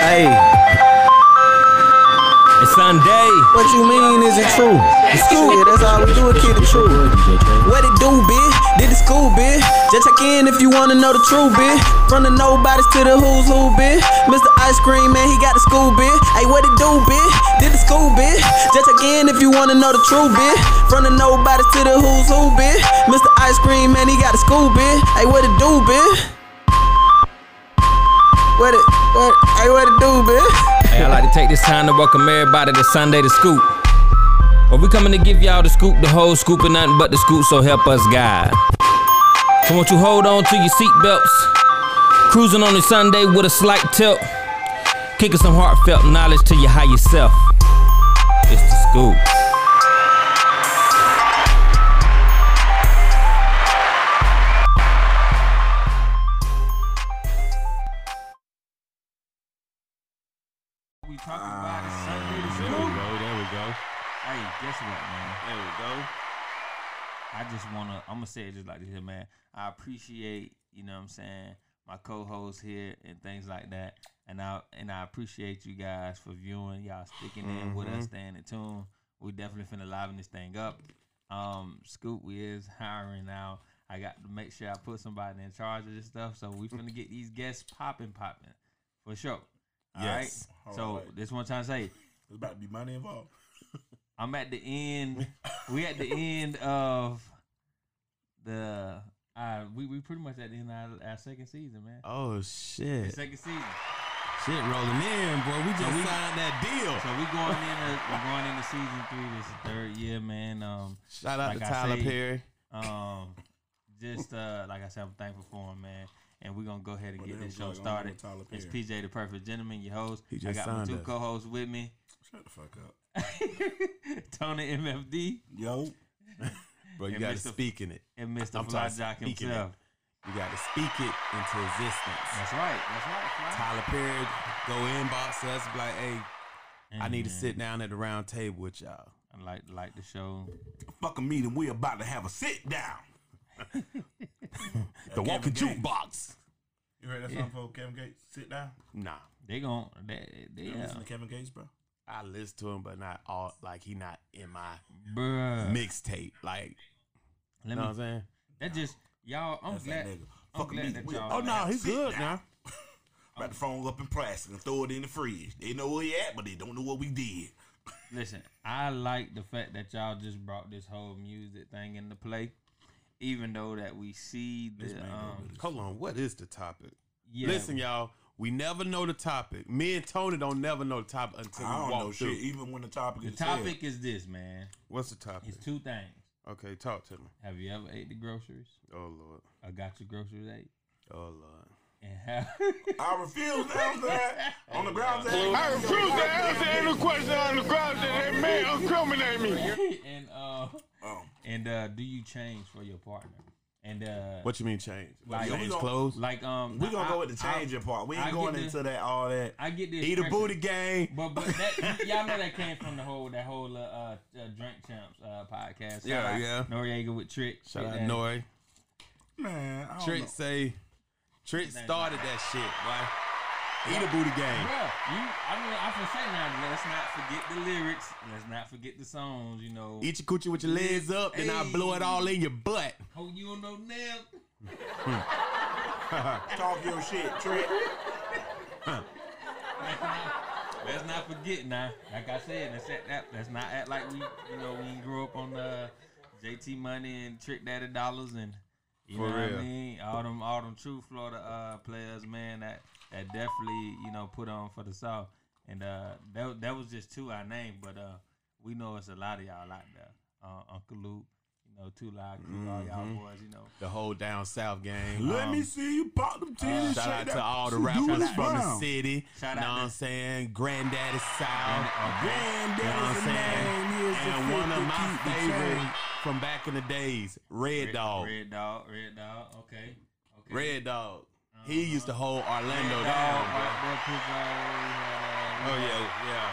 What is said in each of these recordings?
Hey. It's Sunday. What you mean is it true? The school, yeah, that's all we do, kid, the truth. What it do, bitch? Did the school, bitch? Just check in if you wanna know the truth, bitch. From the nobodies to the who's who, bitch. Mr. Ice Cream, man, he got the school, bitch. Hey, what it do, bitch? Did the school, bitch? Just check in if you wanna know the truth, bitch. From the nobodies to the who's who, bitch. Mr. Ice Cream, man, he got the school, bitch. Hey, what it do, bitch? What it do, bitch? Hey, I'd like to take this time to welcome everybody to Sunday the Scoop. Well, we coming to give y'all the scoop, the whole scoop, and nothing but the scoop, so help us God. So won't you hold on to your seatbelts, cruising on a Sunday with a slight tilt, kicking some heartfelt knowledge to your higher self. It's the Scoop. We talking about it Sunday the Scoop. There we go. Hey, guess what, man? There we go. I just I'm gonna say it just like this here, man. I appreciate, you know what I'm saying, my co-hosts here and things like that. And I appreciate you guys for viewing, y'all sticking in with us, staying in tune. We definitely finna liven this thing up. Scoop, we is hiring now. I got to make sure I put somebody in charge of this stuff. So we finna get these guests popping for sure. Yes. All right. So this one time to say, there's about to be money involved. I'm at the end. We at the end of the. We pretty much at the end of our second season, man. Oh shit! The second season. Shit rolling in, boy. We just signed that deal. So we're going into season 3. This is the 3rd year, man. Shout out to Tyler Perry. Just like I said, I'm thankful for him, man. And we're gonna go ahead and get this show started. It's PJ the Perfect Gentleman, your host. I got my 2 co-hosts with me. Shut the fuck up. Tony MFD. Yo. Bro, you got to speak in it. And Mr. Fly Jock himself. You got to speak it into existence. That's right. Fly. Tyler Perry, go inbox us, be like, hey, I need to sit down at the round table with y'all. I like the show. Fuck a meeting, we about to have a sit down. The walking jukebox. You heard that song for Kevin Gates? Sit down? Nah. They listen to Kevin Gates, bro? I listen to him, but not all. Like, he not in my mixtape. Like, you know what I'm saying? That just, y'all, I'm glad that y'all. Oh, no, he's good now. Wrap the phone up in plastic and throw it in the fridge. They know where he at, but they don't know what we did. Listen, I like the fact that y'all just brought this whole music thing into play. Even though that we see the hold on, what is the topic? Yeah. Listen, y'all, we never know the topic. Me and Tony don't never know the topic until we walk through. Shit, even when the topic is the topic is this, man. What's the topic? It's 2 things. Okay, talk to me. Have you ever ate the groceries? Oh Lord. I got your groceries ate. Oh Lord. And how I refuse to answer that on the grounds that I refuse to answer any question on the grounds that they may incriminate me. And do you change for your partner? And what you mean change? Like, change clothes? Like we gonna go with the changing part. We ain't going into that all that. I get this. Eat a booty gang. But that, y'all know that came from that whole Drink Champs podcast. Yeah. Noriega with Trick. Shout out Nori. Man, I Trick don't know. Trick started that shit, boy. Eat a booty gang. Bro, I can say now, let's not forget the lyrics. Let's not forget the songs, you know. Eat your coochie with your legs up, then I'll blow it all in your butt. Oh, you don't know now? Talk your shit, Trick. Let's not forget now. Like I said, let's not act like we grew up on JT Money and Trick Daddy Dollars and you know what I mean? All them true Florida players, man, that definitely, put on for the South. And that was just 2 I named, but we know it's a lot of y'all out there. Uncle Luke, Too Loud, all y'all boys, The whole down South gang. Let me see you pop them titties. Shout out to all the rappers from the city. Know what I'm saying? Granddaddy South. Granddaddy's name is and one of my favorites from back in the days, Red Dog. Red Dog, okay. Red Dog. He used to hold Orlando Red down. Oh, yeah.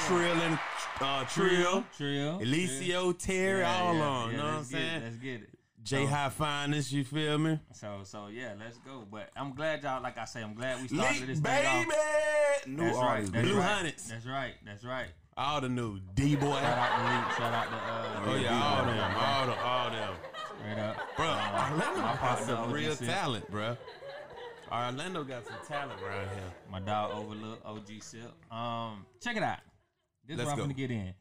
Trill. Elicio, Terry, all on. You know what I'm saying? Let's get it. J High Finest, you feel me? So yeah, let's go. But I'm glad y'all, like I say, I'm glad we started this thing off. New That's right. artists. That's Blue right. Hunteds. That's right. That's right. All the new D-Boy. Shout out to Lee. Shout out to Oh yeah, all them. Straight up. Bro, Orlando got partner, some OG real Silk. talent, bro. Orlando got some talent around here. My dog Overlook, OG Silk. Check it out. This is Let's where I'm go. gonna get in.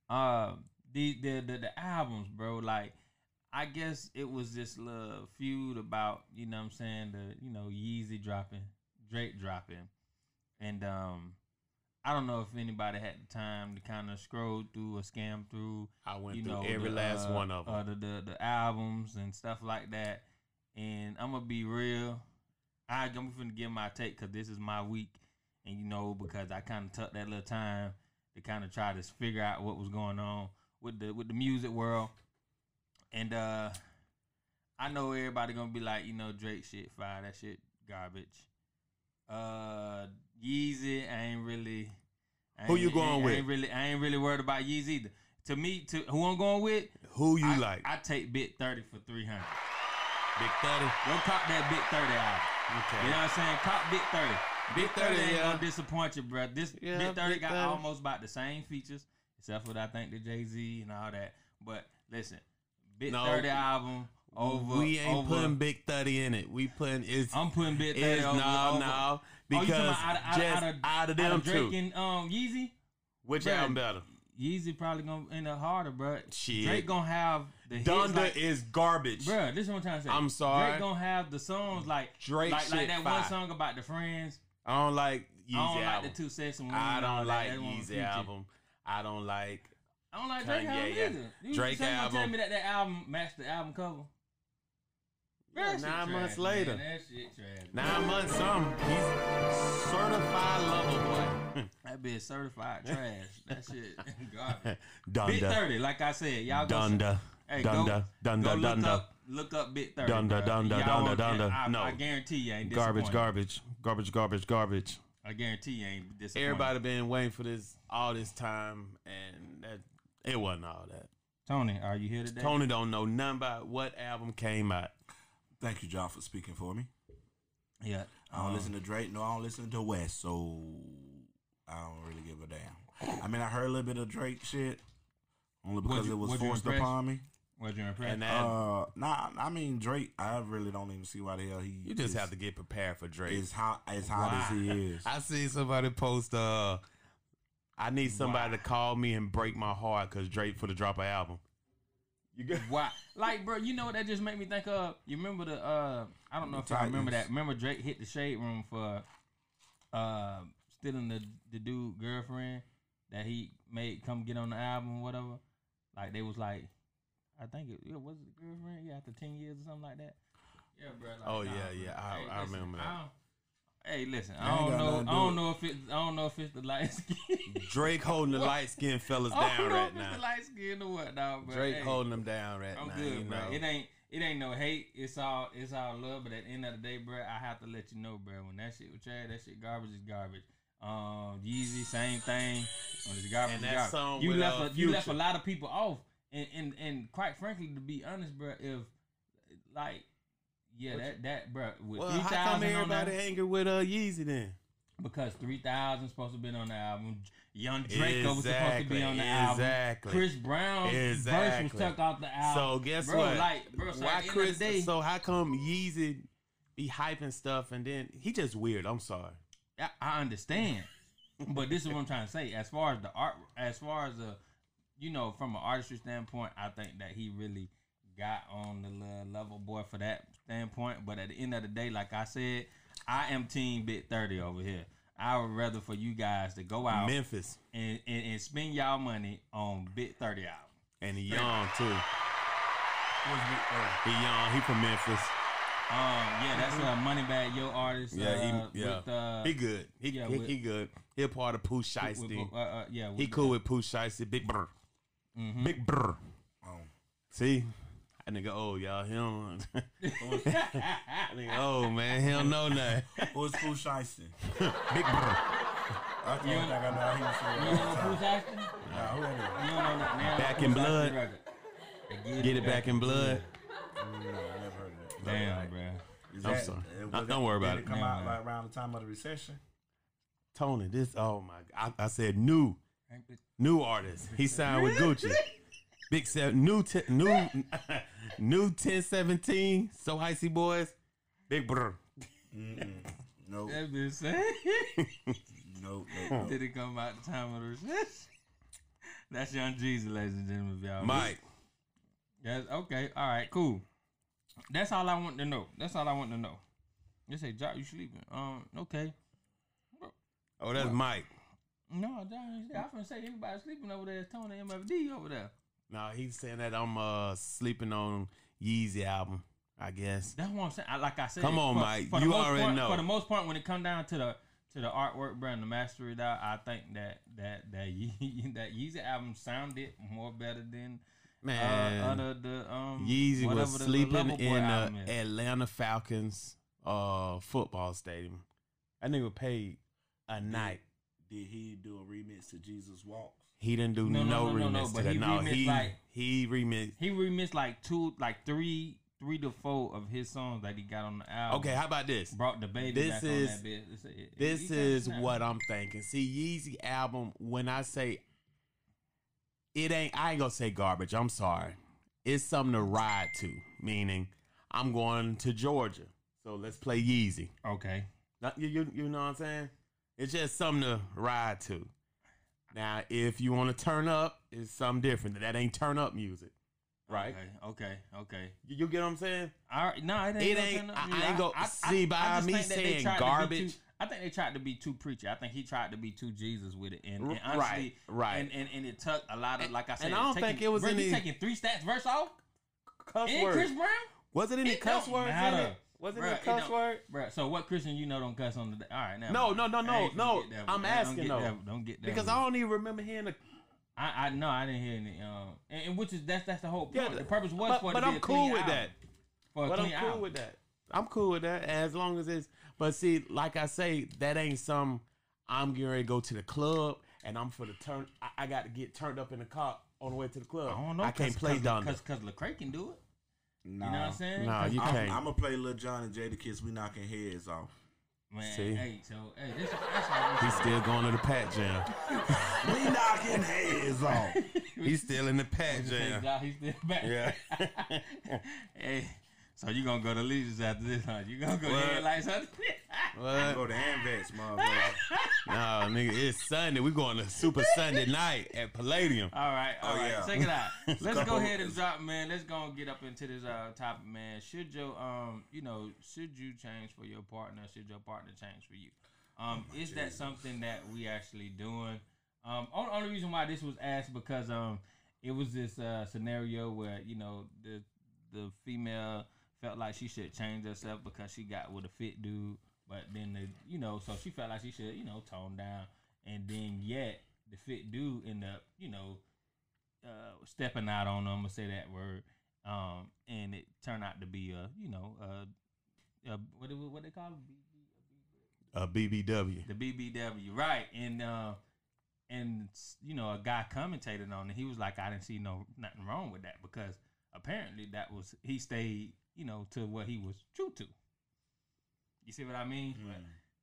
The albums, bro. Like, I guess it was this little feud about, you know what I'm saying, Yeezy dropping, Drake dropping. And I don't know if anybody had the time to kind of scroll through or scam through. I went through every last one of them. The albums and stuff like that. And I'm gonna be real. I'm finna give my take because this is my week, and because I kind of took that little time to kind of try to figure out what was going on with the music world. And I know everybody gonna be like, Drake shit fire, that shit garbage. Yeezy, Who you going with? I ain't really worried about Yeezy either. To me, who I'm going with? Who you like? I take Bit 30 for 300. Big 30. Go cop that Bit 30 album. Okay. You know what I'm saying? Cop Bit 30. Bit 30 ain't yeah. gonna disappoint you, bro. Bit 30 Big got 30. almost about the same features, except for I think the Jay-Z and all that. But listen, Bit 30 album over. We ain't putting Big 30 in it. We putting I'm putting Bit 30 over. No. Because out of them Drake two. and Yeezy? Which Bruh, album better? Yeezy probably gonna end up harder, bro. Shit. Drake gonna have the hits Donda is garbage. bro. This is what I'm trying to say. I'm sorry. Drake gonna have the songs like Drake like shit that fire. one song about the friends. I don't like Yeezy I don't album. like the 2 Sets and I don't like that one Yeezy Future. album. I don't like Drake Kanye, album yeah. either. You Drake say you gonna tell album. me that album matched the album cover? Yeah, That shit 9 months trash, later. man. That shit trash. 9 months something. He's certified lover boy. That bitch certified trash. That shit garbage. Donda. Bit 30, like I said, y'all go. Donda. Hey, Donda. go Donda. look up Bit 30. Donda, bro. Donda, Y'all Donda, won't- Donda. No. I guarantee you ain't Garbage, disappointed. garbage. I guarantee you ain't disappointed. Everybody been waiting for this all this time, and it wasn't all that. Tony, are you here today? Tony don't know nothing about what album came out. Thank you, John, for speaking for me. Yeah. I don't listen to Drake. No, I don't listen to West, so I don't really give a damn. I mean, I heard a little bit of Drake shit, only because it was was you forced impressed? upon me. Was you impressed? And that, I mean Drake. I really don't even see why the hell he. you just have to get prepared for Drake. As hot as he is. I see somebody post, I need somebody to call me and break my heart because Drake for the drop an album. You got Why? Like, bro, you know what that just made me think of? You remember the I don't know if I remember that. Remember Drake hit the shade room for stealing the dude girlfriend that he made come get on the album or whatever. Like they was like, I think it was the girlfriend, after 10 years or something like that. Yeah, bro. Like, Oh, nah, yeah. hey, I listen, remember that. Hey, listen, I ain't got nothing to I do don't know if it's the light skin. Drake holding the light skinned fellas I don't down know right if it's now. the light skin or what, dog. But Drake hey, holding them down right I'm now. good, you bro. know. It ain't no hate. It's all love. But at the end of the day, bro, I have to let you know, bro. When that shit was trash, that shit garbage is garbage. Yeezy, same thing. When it's garbage, And it's that garbage. song You with, left Future. you left a lot of people off. And quite frankly, to be honest, bro, if like that bro with Well, 3,000 how come on everybody there, angry with Yeezy then? because 3,000 supposed to have been on the album. Young Draco was supposed to be on the Exactly. album. Chris Brown's verse was took off the album. So guess bro, what? Like, bro, so Why at the end of Chris? the day, So how come Yeezy be hyping stuff and then he just weird? I'm sorry. I understand, but this is what I'm trying to say. As far as the art, from an artistry standpoint, I think that he really got on the little level boy for that standpoint. But at the end of the day, like I said, I am team Bit 30 over here. I would rather for you guys to go out Memphis and spend y'all money on Bit 30 album. and he young too. He young. He from Memphis. That's Moneybagg Yo artist. He good. He good. He a part of Pooh Shiesty. He cool with Pooh Shiesty. Big brr. Big brr. See? That nigga old, y'all. He don't. That nigga old, man. He don't know nothing. Who's Pooh Shiesty? Big brr. I think I know he was You don't know Pooh Shiesty? Nah, who that is? You don't know that now? Back Pooh in Shiesty blood. record. Get it back in blood. No, I never heard of that. Damn, bro. Is I'm sorry. Don't worry about did it. Come Never out mind. like around the time of the recession. Tony, this, oh my God. I said new artist. He signed with Gucci. Big Seven, new 1017, So Icy Boys, Big Brr. No. That been saying. No. Did it come out the time of the recession? That's Young Jeezy, ladies and gentlemen. Y'all. Mike. Yes, okay. All right, cool. That's all I want to know. They say, Jock, you sleeping? Okay. Oh, that's Mike. No, I finna say anybody sleeping over there is Tony MFD over there. No, he's saying that I'm sleeping on Yeezy album, I guess. That's what I'm saying. Like I said, come on, Mike. You already know. For the most part, when it come down to the artwork, bro, and the mastery, out, I think that Yeezy album sounded more better than Yeezy was sleeping in the Atlanta Falcons football stadium. That nigga paid a night. Did he do a remix to Jesus Walks? He didn't do no remix to that. No, he remixed. He remixed like three to four of his songs that he got on the album. Okay, how about this? Brought the baby back on that bit. This is what I'm thinking. See, Yeezy album, when I say it ain't, I ain't gonna say garbage. I'm sorry. It's something to ride to. Meaning, I'm going to Georgia, so let's play Yeezy. Okay. You know what I'm saying? It's just something to ride to. Now, if you want to turn up, it's something different. That ain't turn up music, right? Okay. You get what I'm saying? No, it ain't. I ain't gonna see by me saying garbage. I think they tried to be too preachy. I think he tried to be too Jesus with it, and honestly, right. And it took a lot of, like I said, and I don't think it was any taking 3 stats verse off. Cuss and words. Chris Brown. Was it any cuss words in it? Was it any cuss word? Bro, so what Christian don't cuss on the... All right, now. No. I'm asking, though. Don't get that. Because I don't even remember hearing the... I didn't hear any... And which is... That's the whole point. Yeah, the purpose was for it to be I'm cool with that. I'm cool with that as long as it's... But see, like I say, that ain't some... I'm getting ready to go to the club and I'm for the turn... I got to get turned up in the car on the way to the club. I don't know. I can't play down there. Because Lecrae can do it. Nah. You know what I'm saying? No, you can't. I'm going to play Lil Jon and Jadakiss. We knocking heads off. Man, see? That's all. He's still going to the Pat Jam. We knocking heads off. He's still in the Pat Jam. He's still back. Yeah. Hey, so you going to go to Legions after this, huh? You going to go to Headlights after this? What? Go to Anvex, motherfucker. No, nigga, it's Sunday. We going to Super Sunday night at Palladium. All right. Yeah. Check it out. Let's go ahead and drop, man. Let's go and get up into this topic, man. Should you change for your partner? Should your partner change for you? Is that something that we actually doing? Only reason why this was asked because it was this scenario where the female felt like she should change herself because she got with a fit dude. But then, so she felt like she should, tone down. And then yet, the fit dude ended up, stepping out on them, I'm going to say that word. And it turned out to be what they call it? A BBW. The BBW, right. And a guy commentated on it. He was like, I didn't see nothing wrong with that because apparently he stayed, to what he was true to. You see what I mean? Mm.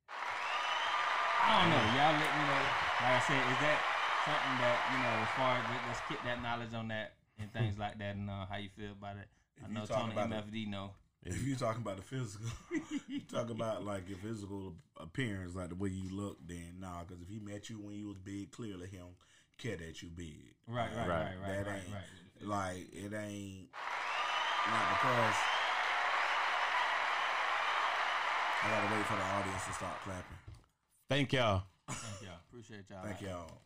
I don't know. Y'all let me know. Like I said, is that something that, as far as let's get that knowledge on that and things like that and how you feel about it? I know Tony MFD know. If you're talking about the physical, you talk about like your physical appearance, like the way you look, then nah. Because if he met you when you was big, clearly he don't care that you big. Right. That ain't like it ain't not because. I gotta wait for the audience to start clapping. Thank y'all. Appreciate y'all. Thank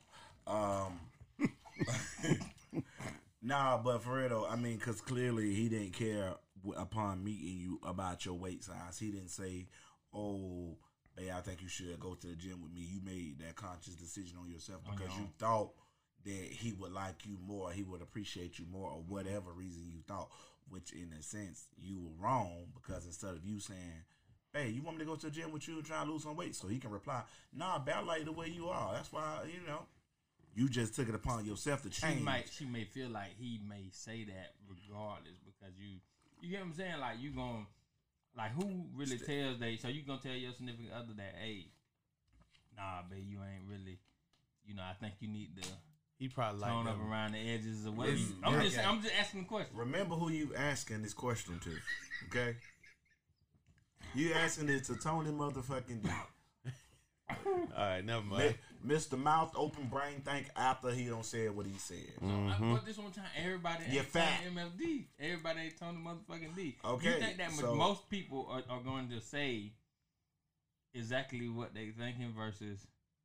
y'all. Nah, but for real though, I mean, because clearly he didn't care upon meeting you about your weight size. He didn't say, "Oh, hey, I think you should go to the gym with me." You made that conscious decision on yourself because you thought that he would like you more, he would appreciate you more, or whatever reason you thought. Which, in a sense, you were wrong because instead of you saying, "Hey, you want me to go to the gym with you and try to lose some weight?" So he can reply, "Nah, I like the way you are. That's why, you just took it upon yourself to change." She may feel like he may say that regardless because you get what I'm saying? Like, you going, like, who really tells so you going to tell your significant other that, hey, Nah, babe, you ain't really. I think you need to. He probably tone up around the edges or whatever. I'm just asking the question. Remember who you asking this question to, okay? You asking it to Tony motherfucking D. All right, never mind. Mr. Mouth Open Brain think after he don't say what he said. But this one time, everybody ain't fat. Tony MFD. Everybody ain't Tony motherfucking D. Okay, you think that most people are going to say exactly what they thinking versus,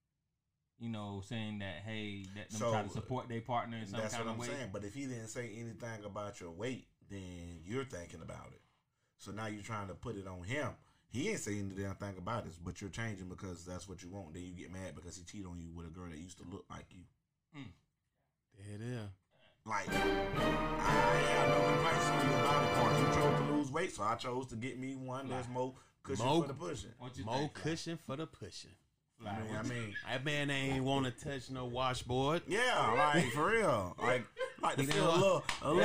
saying that, hey, that them try to support their partner in some kind of way. That's what I'm saying. But if he didn't say anything about your weight, then you're thinking about it. So now you're trying to put it on him. He ain't saying the damn thing about this, but you're changing because that's what you want. Then you get mad because he cheated on you with a girl that used to look like you. There it is. Like, I have no complaints on your body parts. You chose to lose weight, so I chose to get me one that's more cushion for the pushing. More cushion for the pushing. I mean, that man ain't want to touch no washboard. Yeah, like for real. Like to feel a little.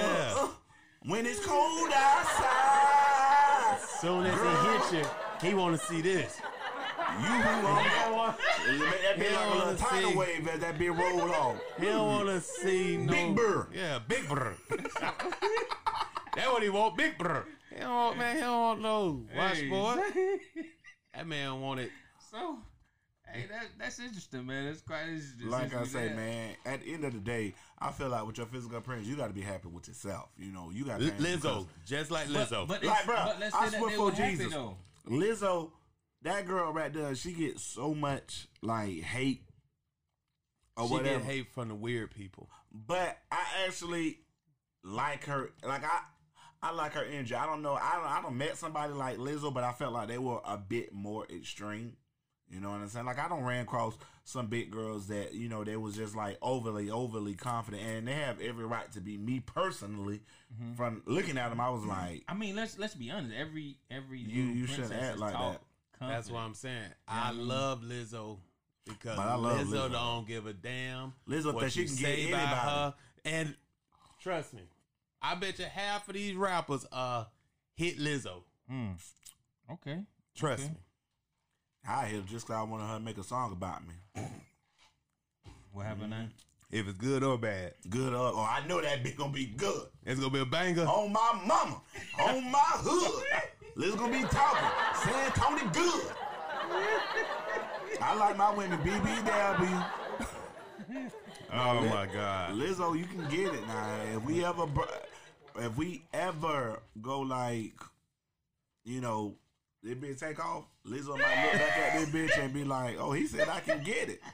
When it's cold outside. Soon as he hits you, he want to see this. You that be like a little tidal wave as that be rolled off. He don't want to see no Big Burr. Yeah, Big Burr. That's what he want, Big Burr. He don't want no washboard. That man want it. So. Hey, that's interesting, man. That's quite interesting. Like I say, man, at the end of the day, I feel like with your physical appearance, you got to be happy with yourself. You got Lizzo, just like Lizzo. But let's say I swear that for they Jesus, happy, though. Lizzo, that girl right there, she gets so much like hate or whatever. She get hate from the weird people. But I actually like her. Like I like her energy. I don't know. I don't met somebody like Lizzo, but I felt like they were a bit more extreme. You know what I'm saying? Like, I don't ran across some big girls that, they was just like overly confident, and they have every right to be. Me personally, from looking at them, I was like, I mean, let's be honest. Every you shouldn't act like that. Confident. That's what I'm saying. I love Lizzo because Lizzo don't give a damn. Lizzo what that she can get anybody. Her. And trust me, I bet you half of these rappers hit Lizzo. Okay, trust me. I hit her just because I wanted her to make a song about me. What happened now? If it's good or bad. Good or... Oh, I know that bitch gonna be good. It's gonna be a banger. On my mama. On my hood. Liz gonna be talking. Saying Tony good. I like my women BBW. Oh, my God. Lizzo, you can get it now. If we ever go like, this bitch take off, Lizzo might look back at this bitch and be like, oh, he said I can get it.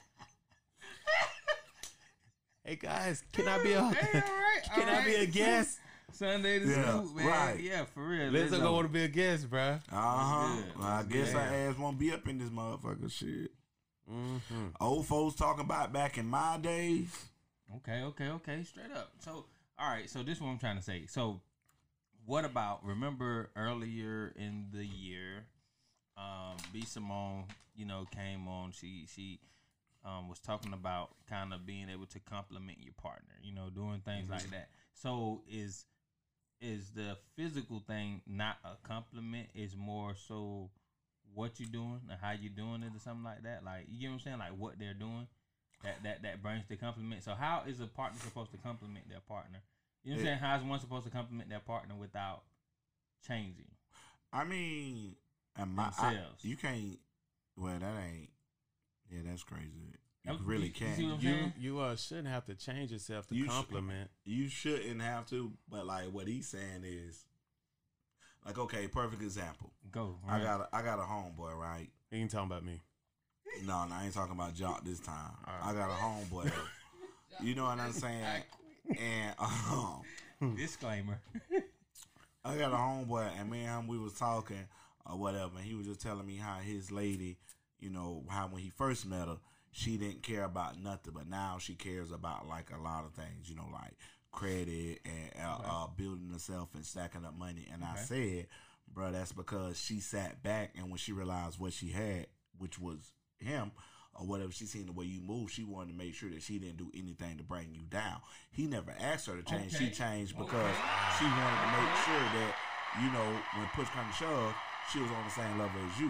Hey guys, can I be a guest? Sunday to Scoop, man. Right. Yeah, for real. Lizzo gonna want to be a guest, bro. Well, I guess her ass won't be up in this motherfucker shit. Old folks talking about back in my days. Okay. Straight up. So, all right. So this is what I'm trying to say. So, what about, remember earlier in the year, B. Simone, came on. She was talking about kind of being able to compliment your partner, doing things like that. So is the physical thing not a compliment? Is more so what you're doing and how you're doing it or something like that? Like, you get what I'm saying? Like what they're doing that brings the compliment. So how is a partner supposed to compliment their partner? You know what I'm saying? How is one supposed to compliment their partner without changing? I mean, you can't. Well, that ain't. Yeah, that's crazy. You really can't. You shouldn't have to change yourself to compliment. You shouldn't have to. But like what he's saying is, like, okay, perfect example. Go. Right. I got a homeboy, right? You ain't talking about me. No, I ain't talking about Jock this time. Right. I got a homeboy. You know what I'm saying? And disclaimer. I got a homeboy, and me and him, we was talking or whatever, and he was just telling me how his lady, how when he first met her, she didn't care about nothing, but now she cares about like a lot of things, like credit and building herself and stacking up money. And I said, bro, that's because she sat back, and when she realized what she had, which was him, or whatever, she seen the way you move, she wanted to make sure that she didn't do anything to bring you down. He never asked her to change. She changed because she wanted to make sure that, when push comes to shove, she was on the same level as you.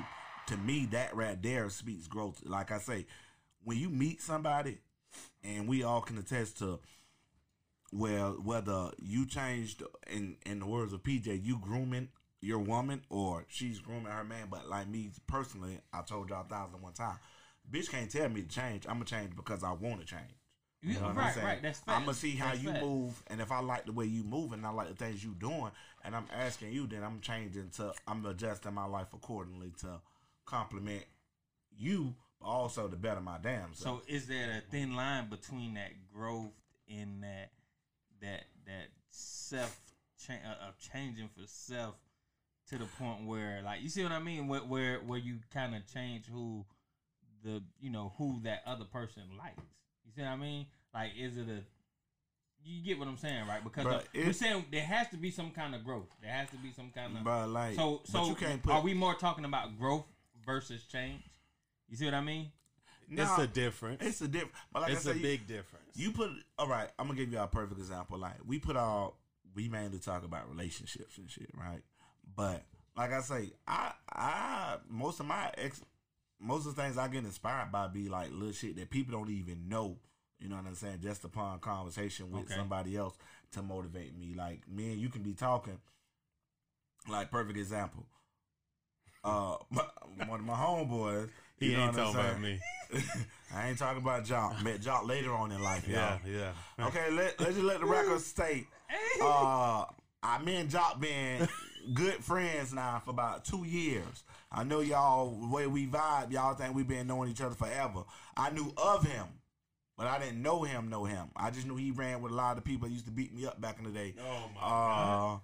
to me, that right there speaks growth. Like I say, when you meet somebody, and we all can attest to, well, whether you changed, in the words of PJ, you grooming your woman or she's grooming her man. But like me personally, I told y'all 1,001 times, bitch can't tell me to change. I'm gonna change because I want to change. You know what I'm saying? Right. That's fact. I'm gonna see how you move, and if I like the way you move, and I like the things you doing, and I'm asking you, then I'm adjusting my life accordingly to complement you, but also to better my damn self. So, is there a thin line between that growth and that self of changing for self to the point where, like, you see what I mean, where you kind of change who that other person likes? You see what I mean? Like, is it you get what I'm saying, right? Because we're saying there has to be some kind of growth. There has to be some kind of. But like, so you can't are we more talking about growth versus change? You see what I mean? No, it's a difference. It's a difference. But like it's a big difference. You put all right. I'm gonna give you a perfect example. Like we mainly talk about relationships and shit, right? But like I say, I most of the things I get inspired by be like little shit that people don't even know. You know what I'm saying? Just upon conversation with somebody else to motivate me. Like me and you can be talking. Like perfect example. One of my homeboys. He ain't talking about me. I ain't talking about Jock. Met Jock later on in life, y'all. Yeah. Okay, let's just let the record state. Me and Jock been good friends now for about 2 years. I know y'all, the way we vibe, y'all think we've been knowing each other forever. I knew of him, but I didn't know him. I just knew he ran with a lot of the people that used to beat me up back in the day. Oh, my God.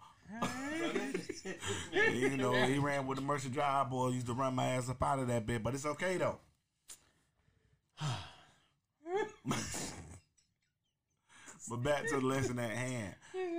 He ran with the Mercer Drive boy. Used to run my ass up out of that bit, but it's okay though. But back to the lesson at hand.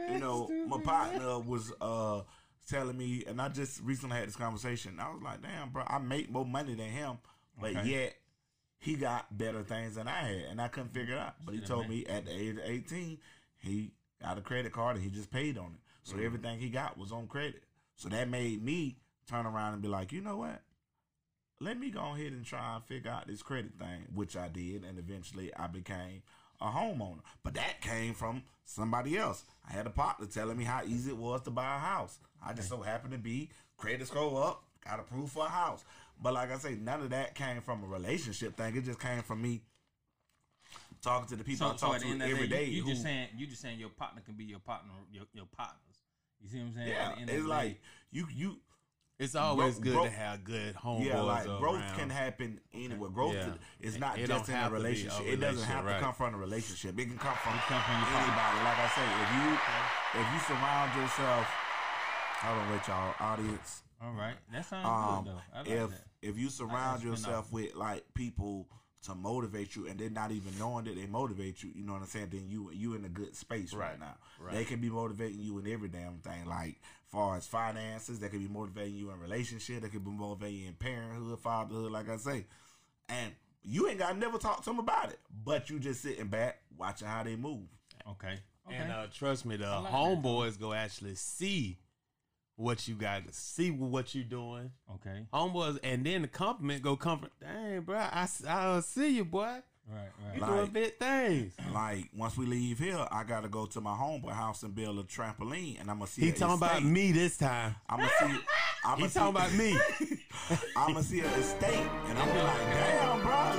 My partner was telling me, and I just recently had this conversation. I was like, damn, bro, I make more money than him, but yet he got better things than I had, and I couldn't figure it out. But he told me at the age of 18, he got a credit card and he just paid on it. So everything he got was on credit. So that made me turn around and be like, you know what? Let me go ahead and try and figure out this credit thing, which I did. And eventually I became a homeowner. But that came from somebody else. I had a partner telling me how easy it was to buy a house. I just so happened to be credit score up, got approved for a house. But like I say, none of that came from a relationship thing. It just came from me talking to the people I talk to every day. You just saying your partner can be your partner, your partners. You see what I'm saying? Yeah, it's like you. It's always good to have good homeboys. Yeah, like growth can happen anywhere. Growth is not just in a relationship. It doesn't have to come from a relationship. It can come from anybody. Like I say, if you surround yourself, hold on, wait, y'all, audience. All right, that sounds good though. I like that. If you surround yourself with like people to motivate you, and they're not even knowing that they motivate you, you know what I'm saying? Then you in a good space right now. Right. They can be motivating you in every damn thing, like far as finances. They can be motivating you in relationship. They can be motivating you in parenthood, fatherhood, like I say. And you ain't got to never talk to them about it, but you just sitting back watching how they move. Okay. And trust me, the homeboys go actually see what you got, see what you doing. Okay. Homeboys, and then the compliment go comfort. Dang, bro, I'll see you, boy. Right. You doing big things. Like, once we leave here, I got to go to my homeboy house and build a trampoline, and I'm going to see He talking about me this time. I'm going to see. He talking about me. I'm going to see an estate, and I'm going to be like, damn, bro.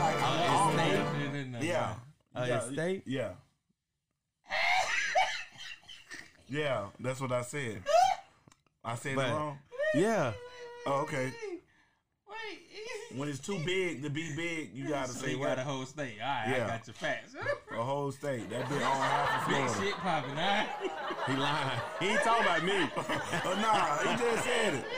Like, estate? Yeah. Yeah, that's what I said. I said it wrong? Yeah. Oh, okay. Wait. When it's too big to be big, you gotta say what? Got a whole state. All right, I got your facts. A whole state. That bit on half of Florida. Big shit popping, all right? He lying. He ain't talking about me. Nah, he just said it.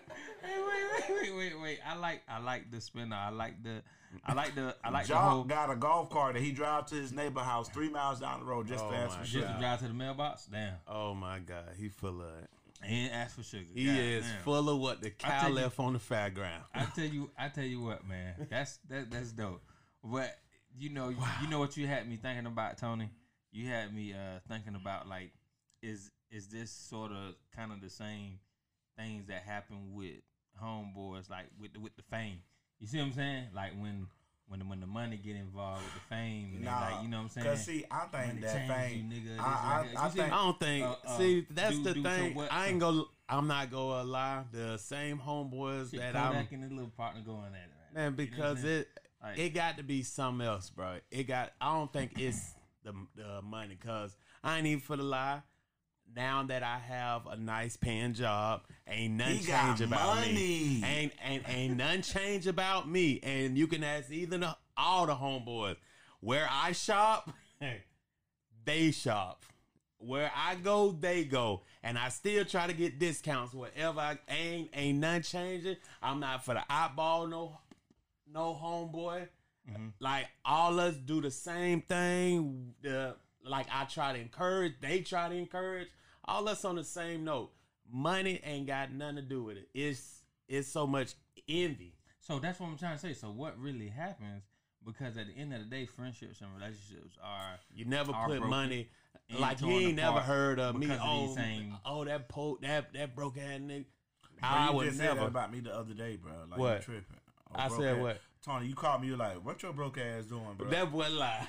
Wait. I like the spinner. I like the Jock whole... got a golf cart that he drive to his neighbor house 3 miles down the road just to ask for sugar. Just to drive to the mailbox? Damn. Oh my God, he full of it. And ask for sugar. He is full of what the cow left on the fairground. I tell you what, man. That's dope. But you know what you had me thinking about, Tony? You had me thinking about, like, is this sort of kind of the same things that happen with homeboys like with the fame. You see what I'm saying? Like when the money get involved with the fame, and like, you know what I'm saying? Cause see, I think that fame. I don't think. See, that's the thing. I'm not gonna lie. The same homeboys that Kodak and his little partner going at it, right? Man, because you know it got to be something else, bro. I don't think it's the money, cause I ain't even for the lie. Now that I have a nice paying job, ain't nothing change about me. Ain't nothing change about me. And you can ask all the homeboys where I shop, they shop. Where I go, they go. And I still try to get discounts wherever ain't nothing changing. I'm not for the eyeball no homeboy. Mm-hmm. Like all us do the same thing. Like I try to encourage, they try to encourage. All us on the same note. Money ain't got nothing to do with it. It's so much envy. So that's what I'm trying to say. So what really happens? Because at the end of the day, friendships and relationships are put money. Like you ain't never heard of me. That broke ass nigga. I would never said that about me the other day, bro. Like what? You tripping. I said what? Tony, you called me. You're like, what your broke ass doing, bro? That boy lie.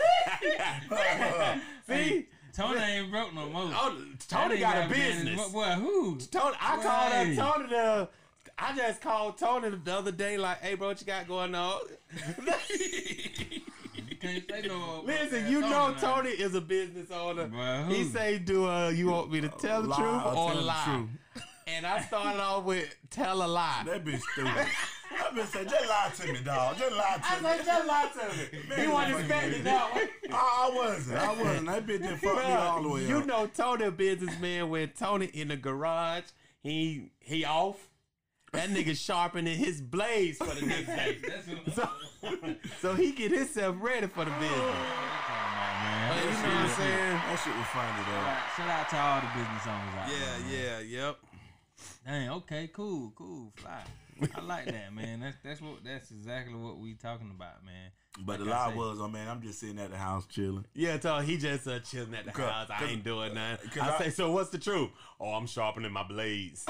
See. Tony ain't broke no more. Oh, Tony got a business. Boy, who? Tony, I called Tony I just called Tony the other day like, hey, bro, what you got going on? You can't say no. Listen, you know Tony is a business owner. Boy, he say, you want me to tell the truth or lie? And I started off with tell a lie. That bitch stupid. That bitch said, just lie to me, dog. Just lie to me. I said, just lie to me. He wasn't expecting that one. I wasn't. That bitch just fucked me all the way up. You know Tony a businessman. When Tony in the garage, he off. That nigga sharpening his blades for the next day. So he get himself ready for the business. Man. You know what I'm saying? That shit was funny, though. Shout out to all the business owners out there. Yep. Dang, okay, cool, fly. I like that, man. That's exactly what we talking about, man. But like the lie was, man, I'm just sitting at the house chilling. Yeah, he just chilling at the house. I ain't doing nothing. I say, so what's the truth? Oh, I'm sharpening my blades.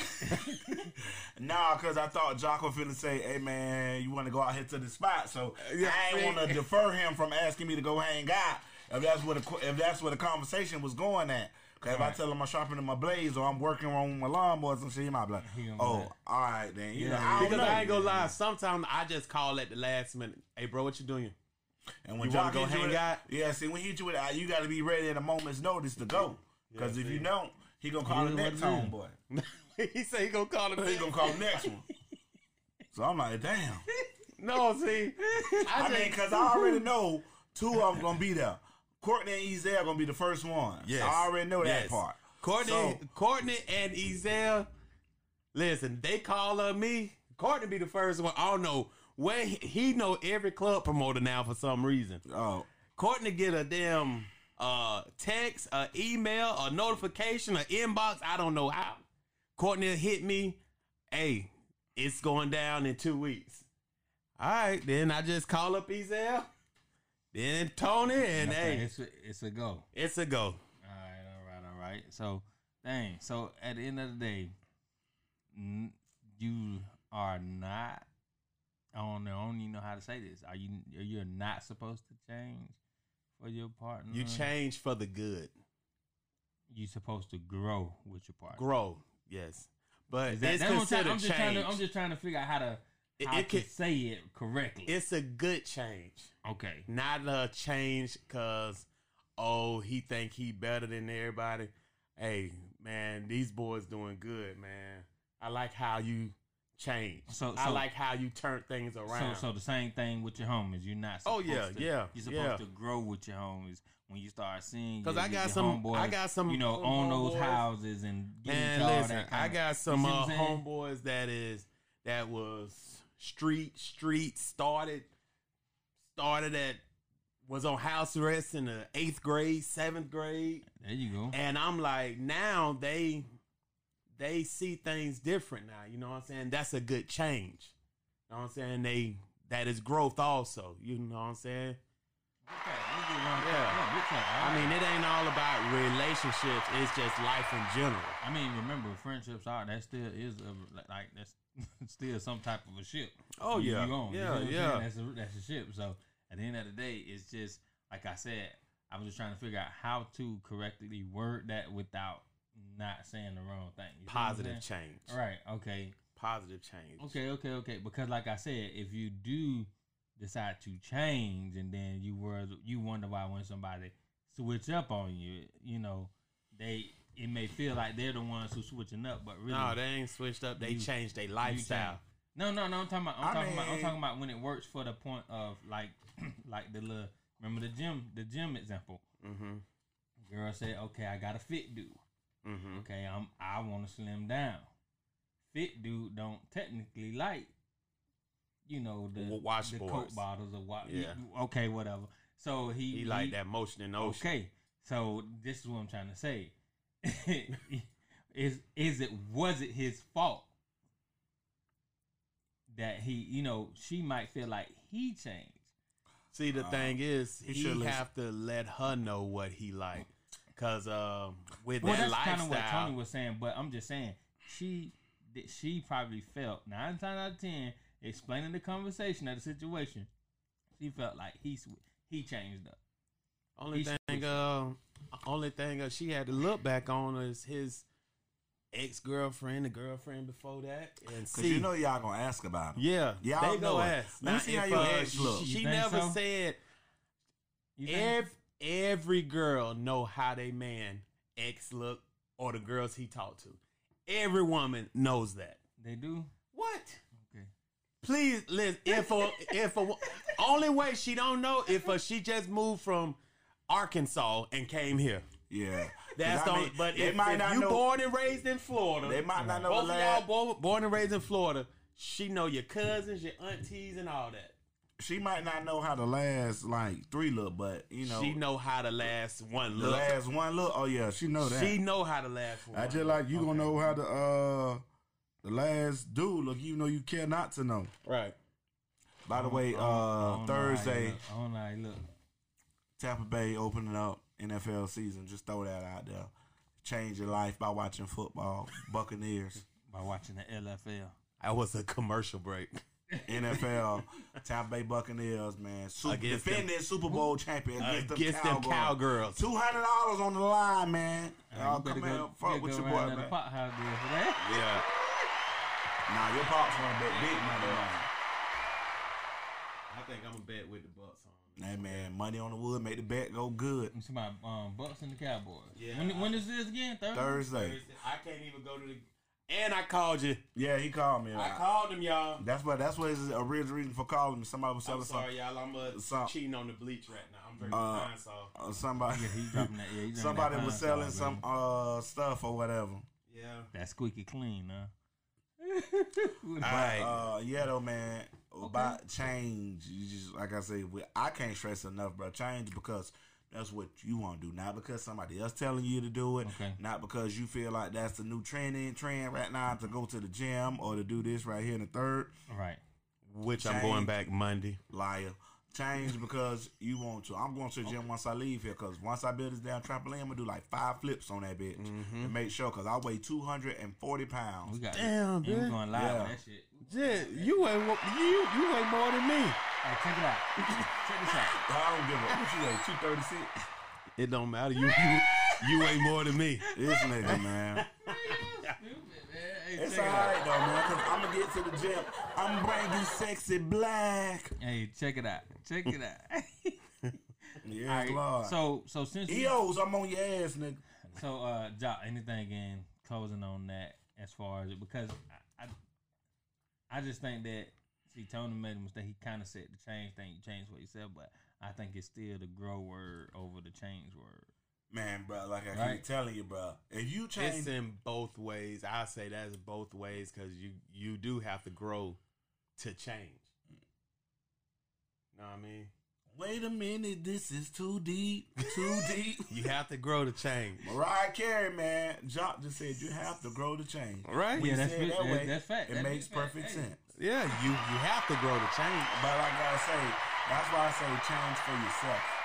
Nah, because I thought Jock was finna say, hey, man, you want to go out here to the spot. So I ain't want to defer him from asking me to go hang out if that's where the conversation was going at. Because if I tell him I'm sharpening my blades or I'm working on my lawnmower or some shit, he might be like, all right, then. You know, because I ain't gonna lie. Sometimes I just call at the last minute. Hey, bro, what you doing? And when you want to go hang out? Yeah, see, when he hit you with that, you got to be ready at a moment's notice to go. Because if you don't, he going to call the next homeboy. He said he going to call the next one. He going to call the next one. So I'm like, damn. No, see. I mean, because I already know two of them going to be there. Courtney and Ezell going to be the first one. Yes. I already know that part. Courtney and Ezell, listen, they call on me. Courtney be the first one. I don't know. When he know every club promoter now for some reason. Oh, Courtney get a damn text, a email, a notification, an inbox. I don't know how. Courtney hit me. Hey, it's going down in 2 weeks. All right, then I just call up Ezell, then Tony, and hey, it's a go. It's a go. All right. So, dang. So at the end of the day, you are not. I don't even know how to say this. You're not supposed to change for your partner? You change for the good. You're supposed to grow with your partner. Grow, yes. But it's considered change. I'm just trying to figure out how to say it correctly. It's a good change. Okay. Not a change because, he think he better than everybody. Hey, man, these boys doing good, man. I like how you change. So I like how you turn things around. So the same thing with your homies. You're not supposed to. Yeah. You're supposed to grow with your homies when you start seeing. Because I got some own those houses and get into all that. I got some homeboys that was street started at was on house arrest in the 8th grade, 7th grade. There you go. And I'm like, now they see things different now. You know what I'm saying? That's a good change. You know what I'm saying? That is growth also. You know what I'm saying? Okay, I mean, it ain't all about relationships. It's just life in general. I mean, remember, friendships are that still is like that's still some type of a ship. Oh yeah, That's a ship. So at the end of the day, it's just like I said. I was just trying to figure out how to correctly word that without not saying the wrong thing. Positive change. Right. Okay. Positive change. Okay. Because like I said, if you do decide to change and then you wonder why when somebody switch up on you, you know, it may feel like they're the ones who switching up, but really no, they ain't switched up. They changed their lifestyle. No. I'm talking about when it works for the point of like the little. Remember the gym example. Mm-hmm. Girl said, "Okay, I got a fit dude. Mm-hmm. Okay, I want to slim down. Fit dude don't technically like, you know, the Coke bottles or what. Yeah. Okay, whatever. So he like that motion in the ocean. Okay, so this is what I'm trying to say. Was it his fault that he, you know, she might feel like he changed? See, the thing is, he have to let her know what he like, cause with that lifestyle, that's kind of what Tony was saying. But I'm just saying, she probably felt 9 times out of 10, explaining the conversation of the situation, she felt like he changed up. Only thing she had to look back on is his ex-girlfriend, the girlfriend before that, and see, you know y'all gonna ask about him. Yeah, y'all they gonna ask. Let me see how your ex look. She never said. Every girl know how they man ex look or the girls he talked to. Every woman knows that. They do. What? Okay. Please, Liz. If only way she don't know if she just moved from Arkansas and came here. Yeah. That's the only, but if you born and raised in Florida, they might not know. Both of y'all born and raised in Florida. She know your cousins, your aunties, and all that. She might not know how to last like 3 look, but you know she know how to last 1 look. Last 1 look. Oh yeah, she know that. She know how to last 1. I just like you gonna know how to the last dude look, even though you care not to know. Right. By the way, Thursday, look. Tampa Bay opening up NFL season. Just throw that out there. Change your life by watching football. Buccaneers. By watching the LFL. That was a commercial break. NFL, Tampa Bay Buccaneers, man. Defending Super Bowl champion against them Cowgirls. $200 on the line, man. Y'all come here, fuck with your boy, man. Yeah. Nah, your pops want to bet big money, man. I think I'm gonna bet with the Bucks on. Hey man, money on the wood, make the bet go good. You see my Bucks and the Cowboys. Yeah. When is this again? Thursday. I can't even go to the. And I called you. Yeah, he called me. I called him, y'all. That's what his original reason for calling me. Somebody was selling something. I'm sorry, y'all. I'm cheating on the bleach right now. I'm drinking Pine Sol. Somebody was selling some stuff or whatever. Yeah. That's squeaky clean, huh? Yeah, though, man. Okay. About change, you just like I say, I can't stress enough, bro. Change because that's what you want to do, not because somebody else telling you to do it, not because you feel like that's the new trend right now to go to the gym or to do this right here in the third. Right. Which change, I'm going back Monday. Liar. Change because you want to. I'm going to the gym once I leave here because once I build this damn trampoline, I'm going to do like 5 flips on that bitch to make sure because I weigh 240 pounds. Damn, bitch. You going live on that shit. Yeah, you weigh more than me. Hey, check it out. Check this out. I don't give a fuck. You weigh 236. It don't matter. You weigh more than me. This nigga, man. It's alright though, man, because I'm going to get to the gym. I'm bringing sexy black. Hey, check it out. Check it out. Yes, right, Lord. So since EOs, I'm on your ass, nigga. So, Jock, anything again, closing on that as far as it, because I just think that, see, Tony made a mistake. He kind of said the change thing. You changed what he said, but I think it's still the grow word over the change word. Man, bro, like I keep telling you, bro, if you change, it's in both ways. I say that's both ways because you do have to grow to change. Know what I mean? Wait a minute, this is too deep, too deep. You have to grow to change. Mariah Carey, man, Jock just said you have to grow to change. Right? Yeah, that's fact. It makes perfect sense. Yeah, you have to grow to change. But like I say, that's why I say change for yourself.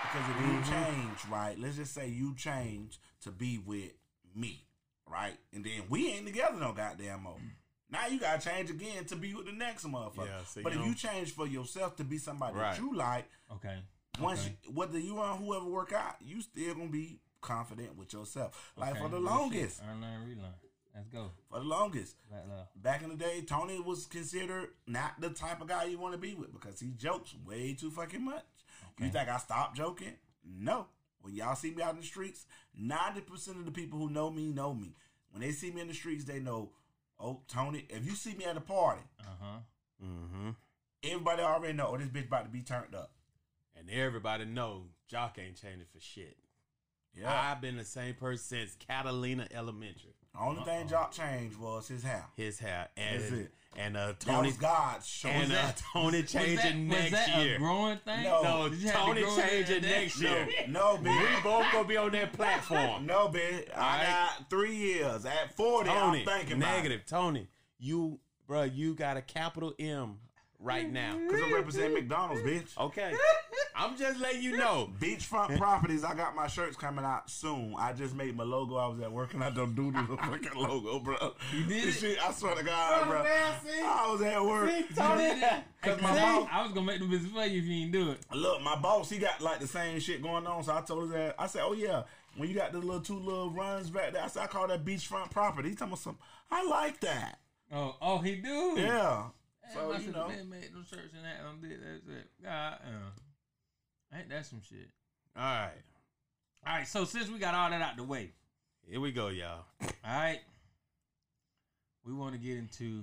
Because if you change, right, let's just say you change to be with me, right? And then we ain't together no goddamn more. Now you gotta change again to be with the next motherfucker. Yeah, so but if you change for yourself to be somebody that you like, once whether you and whoever work out, you still gonna be confident with yourself. Like for the longest. Earn, learn, relearn. Let's go. For the longest. Back in the day, Tony was considered not the type of guy you want to be with because he jokes way too fucking much. You think I stopped joking? No. When y'all see me out in the streets, 90% of the people who know me. When they see me in the streets, they know, oh, Tony, if you see me at a party, everybody already know, oh, this bitch about to be turned up. And everybody know Jock ain't changing for shit. Yeah. I've been the same person since Catalina Elementary. The only thing Jock changed was his hair. And that's it. And Tony, that was God's show. And Tony changing next year. Was that a growing thing? No, Tony changing next year. No, man. We both gonna be on that platform. No, man. I got 3 years. At 40, Tony, I'm thinking negative. Tony, you got a capital M right now. Because I represent McDonald's, bitch. Okay. I'm just letting you know. Beachfront Properties, I got my shirts coming out soon. I just made my logo. I was at work and I done doodled the fucking logo, bro. You did it? I swear to God, bro. Man, I was at work. Cause my boss, I was going to make the business for you if you didn't do it. Look, my boss, he got like the same shit going on. So I told his ass, I said, oh yeah, when you got the two little runs back there, I said, I call that Beachfront Property. He talking about something. I like that. Oh, he do? Yeah. So, you know. They made them shirts and that on this. That's it. God, ain't that some shit? All right. So since we got all that out the way, here we go, y'all. All right, we want to get into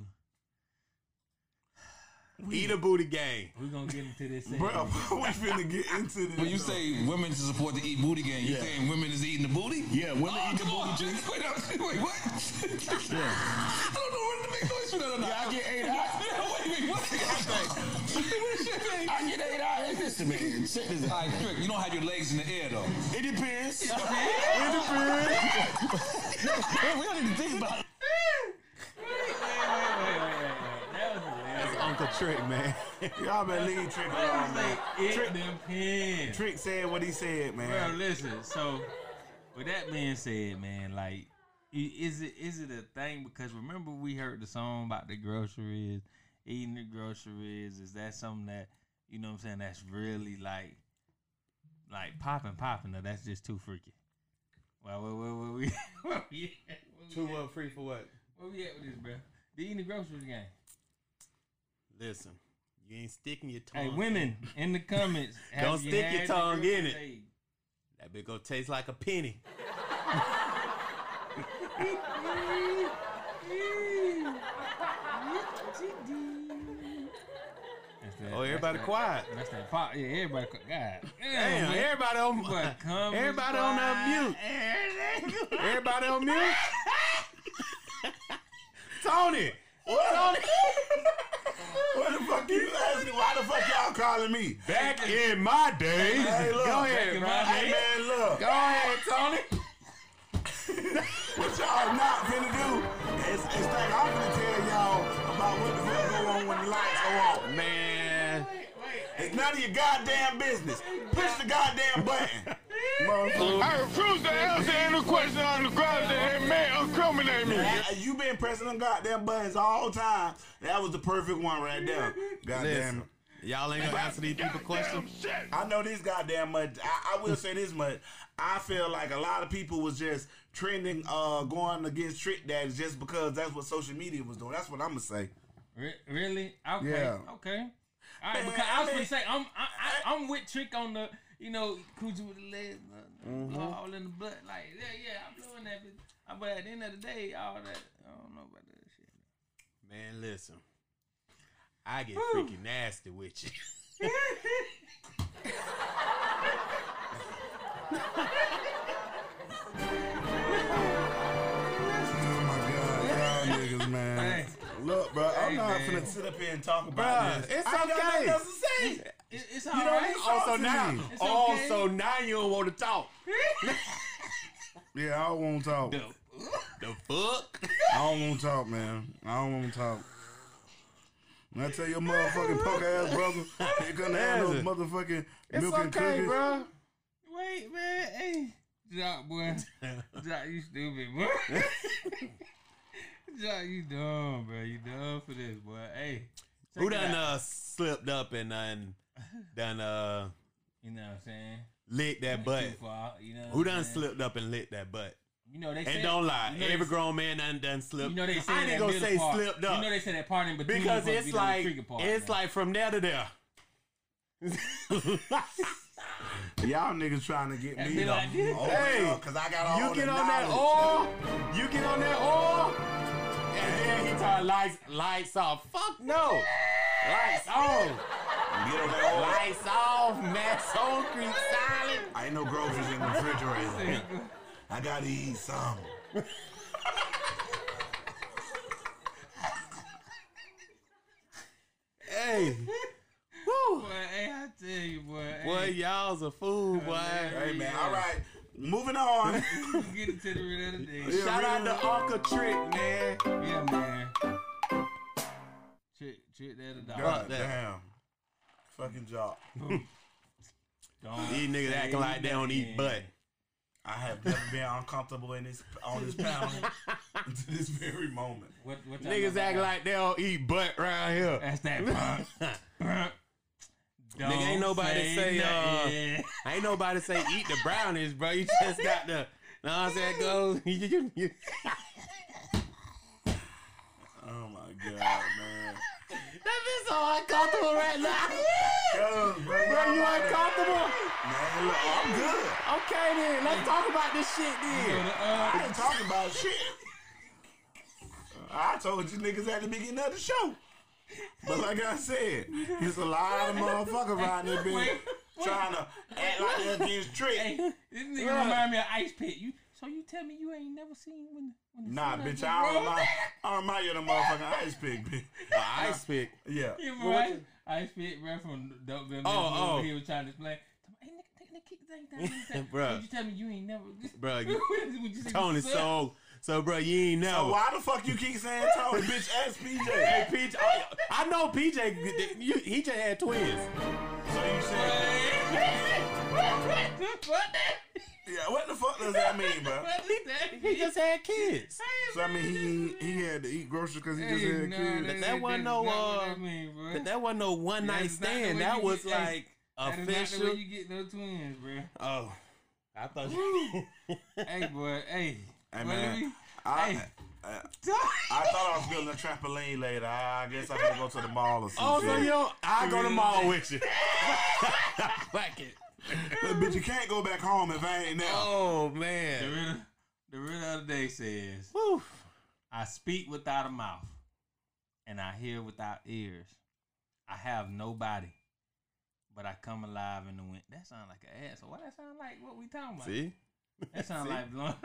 Eat a Booty Gang. We're gonna get into this. Bro, we finna get into this. When you say women to support the Eat Booty Gang, you saying women is eating the booty? Yeah, women eat the booty. Wait, what? Yeah. I don't know whether to make noise for that or not. Yeah, I get 8 eyes. Wait, what? I get 8 eyes. Listen, man. Check this out. Right, you don't have your legs in the air, though. It depends. We don't need to think about it. That's Uncle Trick, man. Y'all been leave Trick alone, man. It depends. Trick said what he said, man. Bro, listen. So, with that being said, man, like, is it a thing? Because remember we heard the song about the groceries, eating the groceries. Is that something that, you know what I'm saying, that's really like popping, or that's just too freaky? Well, where we at? Too free for what? Where we at with this, bro? The eating the groceries game. Listen, you ain't sticking your tongue. Hey, women in the comments, don't stick your tongue in it. That bitch gonna taste like a penny. Everybody quiet. That's that pop. Yeah, everybody quiet. Damn, everybody on mute. Everybody on mute. Tony. What? What the fuck you asking? Why the fuck y'all calling me? Back in my day. Hey, look. Go ahead, bro. Hey, man, look. Go ahead, Tony. What y'all not finna do is think I'm finna tell y'all about what the fuck go on when the lights go on. Man. It's none of your goddamn business. Push the goddamn button. I refuse to answer any question on the ground that may incriminate me. You been pressing them goddamn buttons all the time. That was the perfect one right there. Goddamn it. Y'all ain't gonna answer these people questions? I know this goddamn much. I will say this much. I feel like a lot of people was just trending, going against Trick Daddy just because that's what social media was doing. That's what I'm gonna say. Really? Okay. Yeah. Okay. All right, because I was gonna say I'm with Trick on the, you know, coochie with the legs, all in the butt. Like, yeah, I'm doing that. But at the end of the day, all that, I don't know about that shit. Man, listen. I get freaking nasty with you. Oh my God, y'all niggas, man. Hey. Look, bro, I'm not finna sit up here and talk about this. It's okay. I got nothing else to say. It's all right. So now you don't want to talk. Yeah, I don't want to talk. The fuck? I don't want to talk, man. I don't want to talk. When I tell your motherfucking punk ass brother, you couldn't have no motherfucking milk and cookies. Bro. Wait, man. Hey. Jock, boy. Jock, you stupid, boy. Jock, you dumb, bro. You dumb for this, boy. Hey. Who done slipped up and done you know what I'm saying? Licked that butt? You know Who done slipped up and licked that butt? You know they and don't lie, every grown man done slipped. You know they say I ain't gonna say part. slipped up. You know they say that part in between because it's like part, it's like from there to there. Y'all niggas trying to get me like hey, because I got all you get on that oil, and then he turn lights off. Fuck no, lights on. Get on that oil. Lights off, Max Old Creek silent. I ain't no groceries in the refrigerator. I gotta eat some. Hey. Woo. Boy, hey, I tell you, boy. Boy, y'all's a fool, boy. Hey, man. All right. Moving on. Get into the real of the day. Yeah, shout out to Uncle Trick, man. Yeah, man. Trick that $1. God damn. Fucking job. These niggas acting like they don't eat butt. I have never been uncomfortable on this panel to this very moment. What niggas act like they don't eat butt around here. That's that punk. Nigga, ain't nobody say ain't nobody say eat the brownies, bro. You just got the know what I'm saying? Go. Oh my god, man. That bitch so uncomfortable right now. Bro, you uncomfortable? Man, look, I'm good. Okay then, let's talk about this shit then. I ain't talking about shit. I told you niggas at the beginning of the show. But like I said, there's a lot of motherfuckers around there been trying to act like they're against Trick. Hey, this nigga remind me of Ice Pick. So you tell me you ain't never seen when nah, bitch, I don't remind you of the motherfucking Ice Pick, bitch. Ice Pick? Yeah. You remember Ice Pick, bro, from Dope Bill. He was trying to explain. Hey, nigga, kick the thing down. Bro. You tell me you ain't never. Bro, Tony, so, bro, you ain't never. So why the fuck you keep saying Tony? Bitch, ask PJ. Hey, PJ, I know PJ, he just had twins. So you said. Yeah, what the fuck does that mean, bro? He just had kids. So I mean, he had to eat groceries because he just had kids. But that wasn't no one night stand. That was like official. That's not the way you get those twins, bro. Oh, I thought you. Hey, boy, hey. Hey, man. I thought I was building a trampoline later. I guess I'm gonna go to the mall or something. Oh, so you? I go to the mall with you. Fuck it. But you can't go back home if I ain't there. Oh man. The riddle of the day says, whew, I speak without a mouth, and I hear without ears. I have no body, but I come alive in the wind. That sounds like an ass. So why that sound like what we talking about? See? That sound like blowing.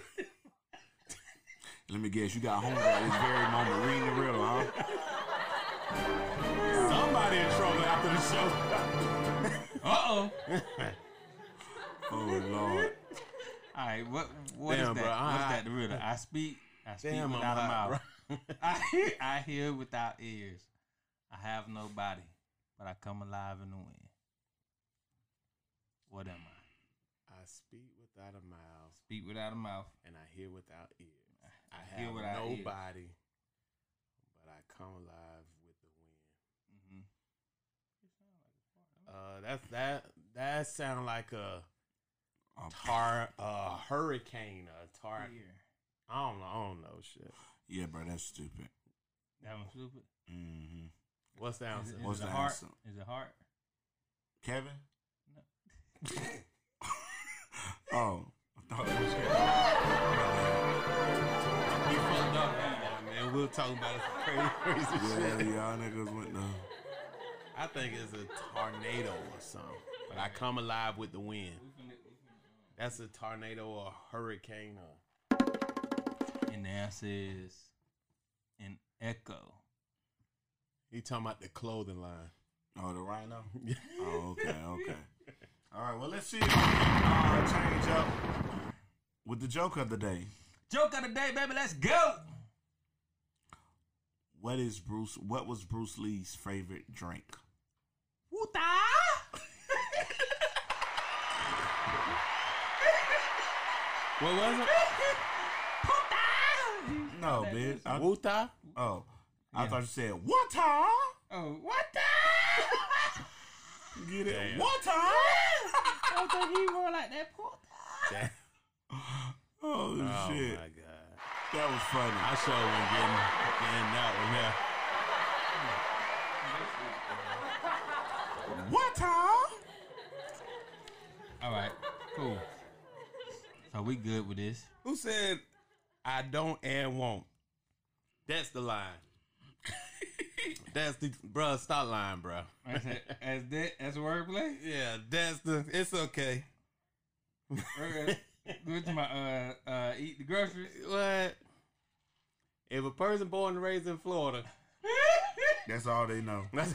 Let me guess, you got home at this very moment reading the riddle, huh? Somebody in trouble after the show. Uh-oh. Oh, Lord. All right, what damn, is that? Bro, What's that, the riddle? I speak damn, without a mouth. Bro. I hear without ears. I have no body, but I come alive in the wind. What am I? I speak without a mouth. Speak without a mouth. And I hear without ears. I hear have without no ears. body, but I come alive with the wind. That sound like a hurricane, I don't know shit. Yeah, bro, that's stupid. That one's stupid. Mm-hmm. What's the answer? What's the heart? answer? Is it heart? Kevin? No. Oh. I thought it was Kevin. You fucked up, man. We'll talk about some crazy shit. Yeah, y'all niggas went down. I think it's a tornado or something. But I come alive with the wind. That's a tornado or a hurricane. And the answer is an echo. He talking about the clothing line. Oh, the rhino? Oh, okay. All right, well, let's see if we can change up with the joke of the day. Joke of the day, baby, let's go. What was Bruce Lee's favorite drink? Wuta! What was it? No, bitch. Wuta? Oh. I thought you said, water. Oh, what the? Get it? Damn. Water. I thought he more like that pork. Damn. Oh, Oh, shit. my God. That was funny. I sure wasn't getting that one there. Water. All right, cool. So we good with this? Who said I don't and won't? That's the line. That's the bruh. Stop lying, bruh. That's wordplay. Yeah, that's the. It's okay. Go to my eat the groceries. What? If a person born and raised in Florida, That's all they know. What?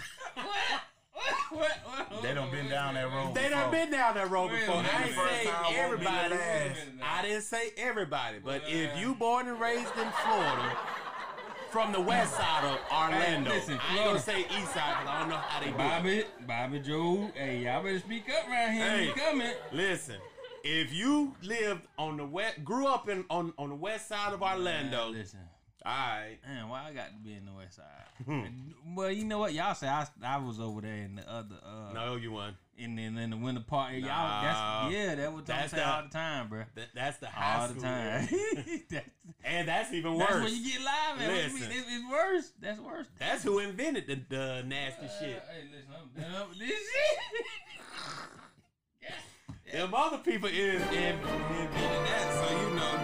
They done been down that road. They done been down that road before. Really? I ain't First say time won't be the everybody. last. I didn't say everybody, but if you born and raised in Florida, from the west side of Orlando, Hey, listen, I ain't gonna say east side because I don't know how they do it. Bobby Joe, hey, y'all better speak up around here. Hey. You coming? Listen, if you lived on the west, grew up on the west side of Orlando, Listen, all right. man, why I got to be in the west side? Well, you know what? Y'all say I was over there in the other. No, you won. And then in the winter park, y'all. Nah. That's what y'all That's say the- all the time, bro. That's the high All the school time. era. And that's even worse. That's where you get live at. Listen. It's worse. That's worse. That's who invented the nasty shit. Hey, listen, I'm done with this shit. Them other people invented that, so you know.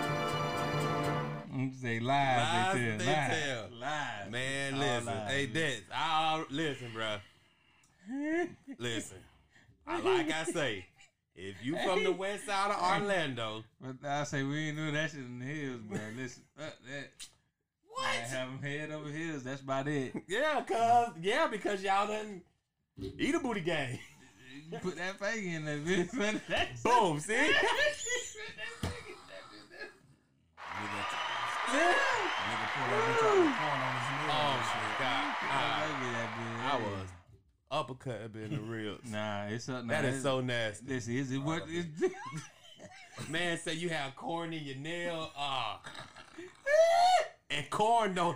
Say lies, they Lies, tell. Lies. Man, All listen. lies, Hey, man. that's listen, bro. Listen. Like I say, if you from the west side of Orlando, But I say we ain't doing that shit in the hills, bro. Listen, that. what? I have them head over heels. That's about it. Because y'all done eat a booty gang. You put that fake in there, bitch. Boom, see? Nigga pull that bitch out the corn on his Oh nail. my God. I was uppercut in the ribs. Nah, it's something. That is so nasty. Listen, is it what is? Man, say you have corn in your nail. And corn don't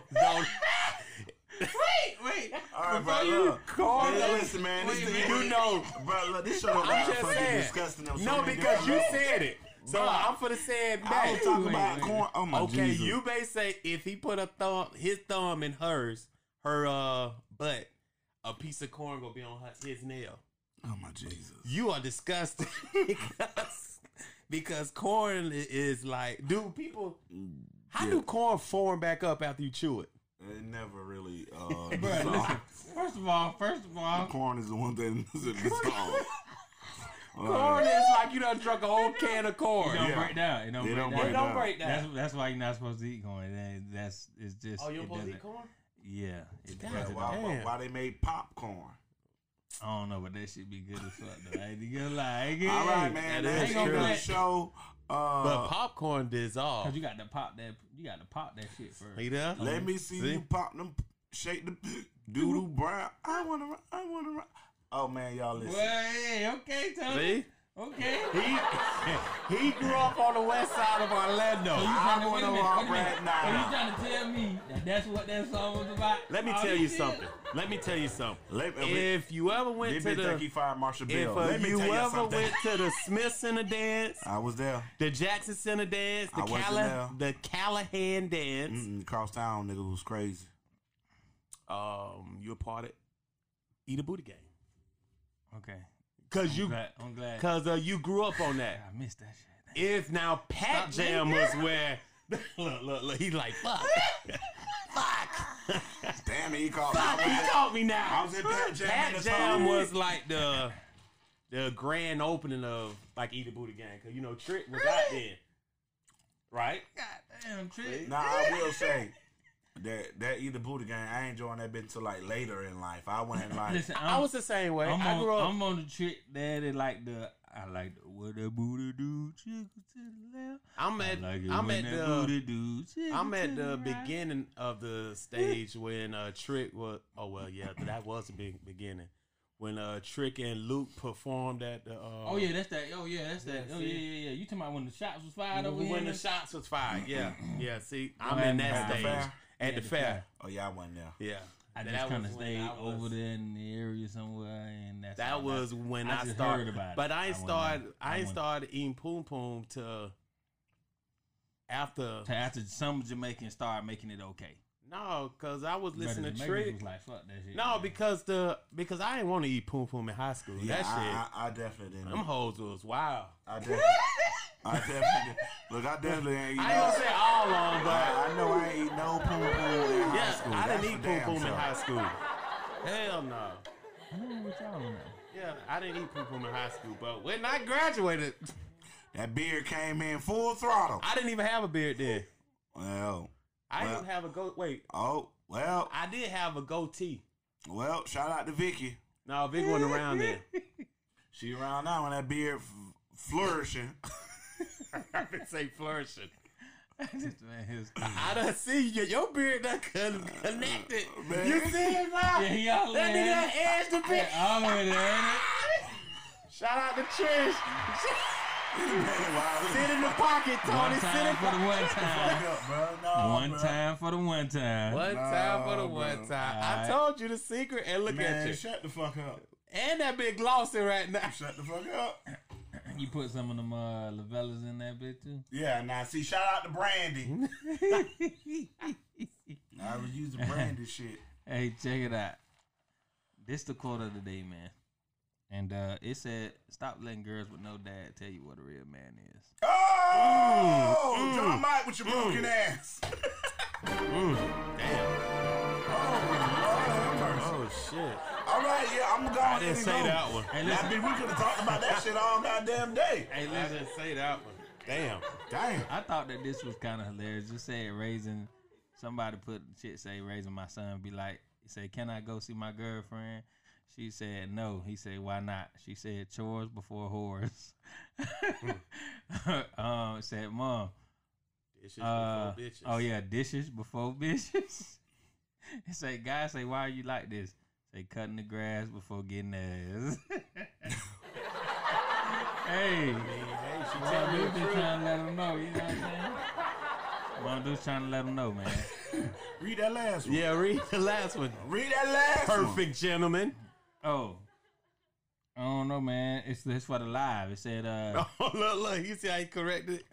Wait. All right, bro. you Look. corn. Hey, listen, man. This You know. bro, look, this show don't I'm got just fucking saying. disgusting. on so No, many because you different said it. So Bruh. I'm finna say it levels. I back. was talking Wait, about wait. corn. Oh my Okay, Jesus. you may say if he put his thumb in her butt, a piece of corn gonna be on his nail. Oh my Jesus. You are disgusting because corn is like, dude, people. How do corn form back up after you chew it? It never really. Bro, listen. First of all, corn is the one thing that's dissolved. Corn is like you done drunk a whole can of corn. it don't Yeah. break down. It don't It break don't down. break It don't down. break down. That's why you're not supposed to eat corn. It's just. Oh, you it supposed to eat doesn't- corn? Yeah. It God doesn't. damn. Why they made popcorn? I don't know, but that shit be good as fuck though. I ain't gonna lie. All right, man. that That's is the true. show. But popcorn dissolve. Cause you got to pop that. You got to pop that shit first. You there? Let me see you pop them, shake the doodle brown. I wanna. Oh man, y'all listen. Well, hey, okay, Tony. See? Okay. He grew up on the west side of Orlando. So you I trying to wanna wait a minute, rock wait a minute. right now. So you trying to tell me that's what that song was about? Let me All tell this you shit? something. Let me tell you something. Let- If you ever They went to been think he the fired Marshall Bell. if Let me you tell you ever something. went to the Smith Center dance, I was there. the Jackson Center dance, I wasn't there. the Callahan dance, Cross town nigga was crazy. you a part of Eat a Booty Gang. Okay. Cause I'm glad. cause you grew up on that. I missed that shit. If now Pat Jam was where look, he's like fuck. Damn it, he called Fuck, he caught me now. I was in Pat Jam. Pat in the Jam song. was like the grand opening of like Eat a Booty Gang, cause you know Trick was out then, right? God damn, Trick. Now I will say that Eat the Booty Gang, I ain't joined that bit until like later in life. I went like Listen, I was the same way. I grew up. I'm on the Trick daddy like the. I like the what that booty do, jiggle to the left. I'm at I like it I'm when at that the booty do, jiggle I'm at to the right. beginning of the stage when Trick was. Oh well, yeah, that was the beginning when Trick and Luke performed at the. Oh yeah, that's that. Oh yeah, that's that. Oh yeah. You talking about when the shots was fired over here? When the shots was fired, yeah. See, I'm in that stage at the fair. Oh yeah, I wasn't there. Yeah. I just kind of stayed over there in the area somewhere, and that was when I started. About it. But I ain't started eating poom poom till after some Jamaicans started making it okay. No, because I was listening to Trick. Was like, fuck that shit, no, man. because I didn't want to eat poom poom in high school. Yeah, that shit. I definitely didn't. Them hoes was wild. I definitely look. I definitely ain't. I ain't gonna say all on, but I know I ain't eat no poom poom in high school. I didn't eat poom poom in high school. Hell no. I don't know what y'all know. Yeah, I didn't eat poom poom in high school, but when I graduated, that beard came in full throttle. I didn't even have a beard then. Well, I didn't have a goat. Wait. Oh, well. I did have a goatee. Well, shout out to Vicky. No, Vicky wasn't around then. She around now when that beard flourishing. I didn't say flourishing. I done see your beard that connected. Man. You see it now? Yeah, he all that nigga edged the bitch. I'm over there. Shout out to Trish. Sit in the pocket, Tony. One time for the one time. One time for the one time. One time for the one time. I told you the secret, and look at you. Shut the fuck up. And that big glossy right now. Shut the fuck up. You put some of them Lavellas in that bit too? Yeah, now see, shout out to Brandy. I was using Brandy shit. Hey, check it out. This the quote of the day, man. And it said, "Stop letting girls with no dad tell you what a real man is." Oh, John Mike with your broken ass. Damn. Oh shit. All right, yeah, I'm going. I didn't say that one. Hey, I mean, we could have talked about that shit all goddamn day. Hey, I didn't say that one. Damn. I thought that this was kind of hilarious. Just say raising. Somebody put shit say raising my son. Be like, he said, "Can I go see my girlfriend?" She said no. He said, "Why not?" She said, "Chores before whores." Said, "Mom, dishes before bitches." Oh yeah, dishes before bitches. He said, "Guys, say why are you like this?" Say, "Cutting the grass before getting ass." Hey, she tell me just trying to let them know. You know what I'm saying? Mom just trying to let them know, man. Read that last one. Yeah, read the last one. Read that last one. Perfect gentleman. Oh, I don't know, man. It's for the live. It said, oh, look. You see how he corrected?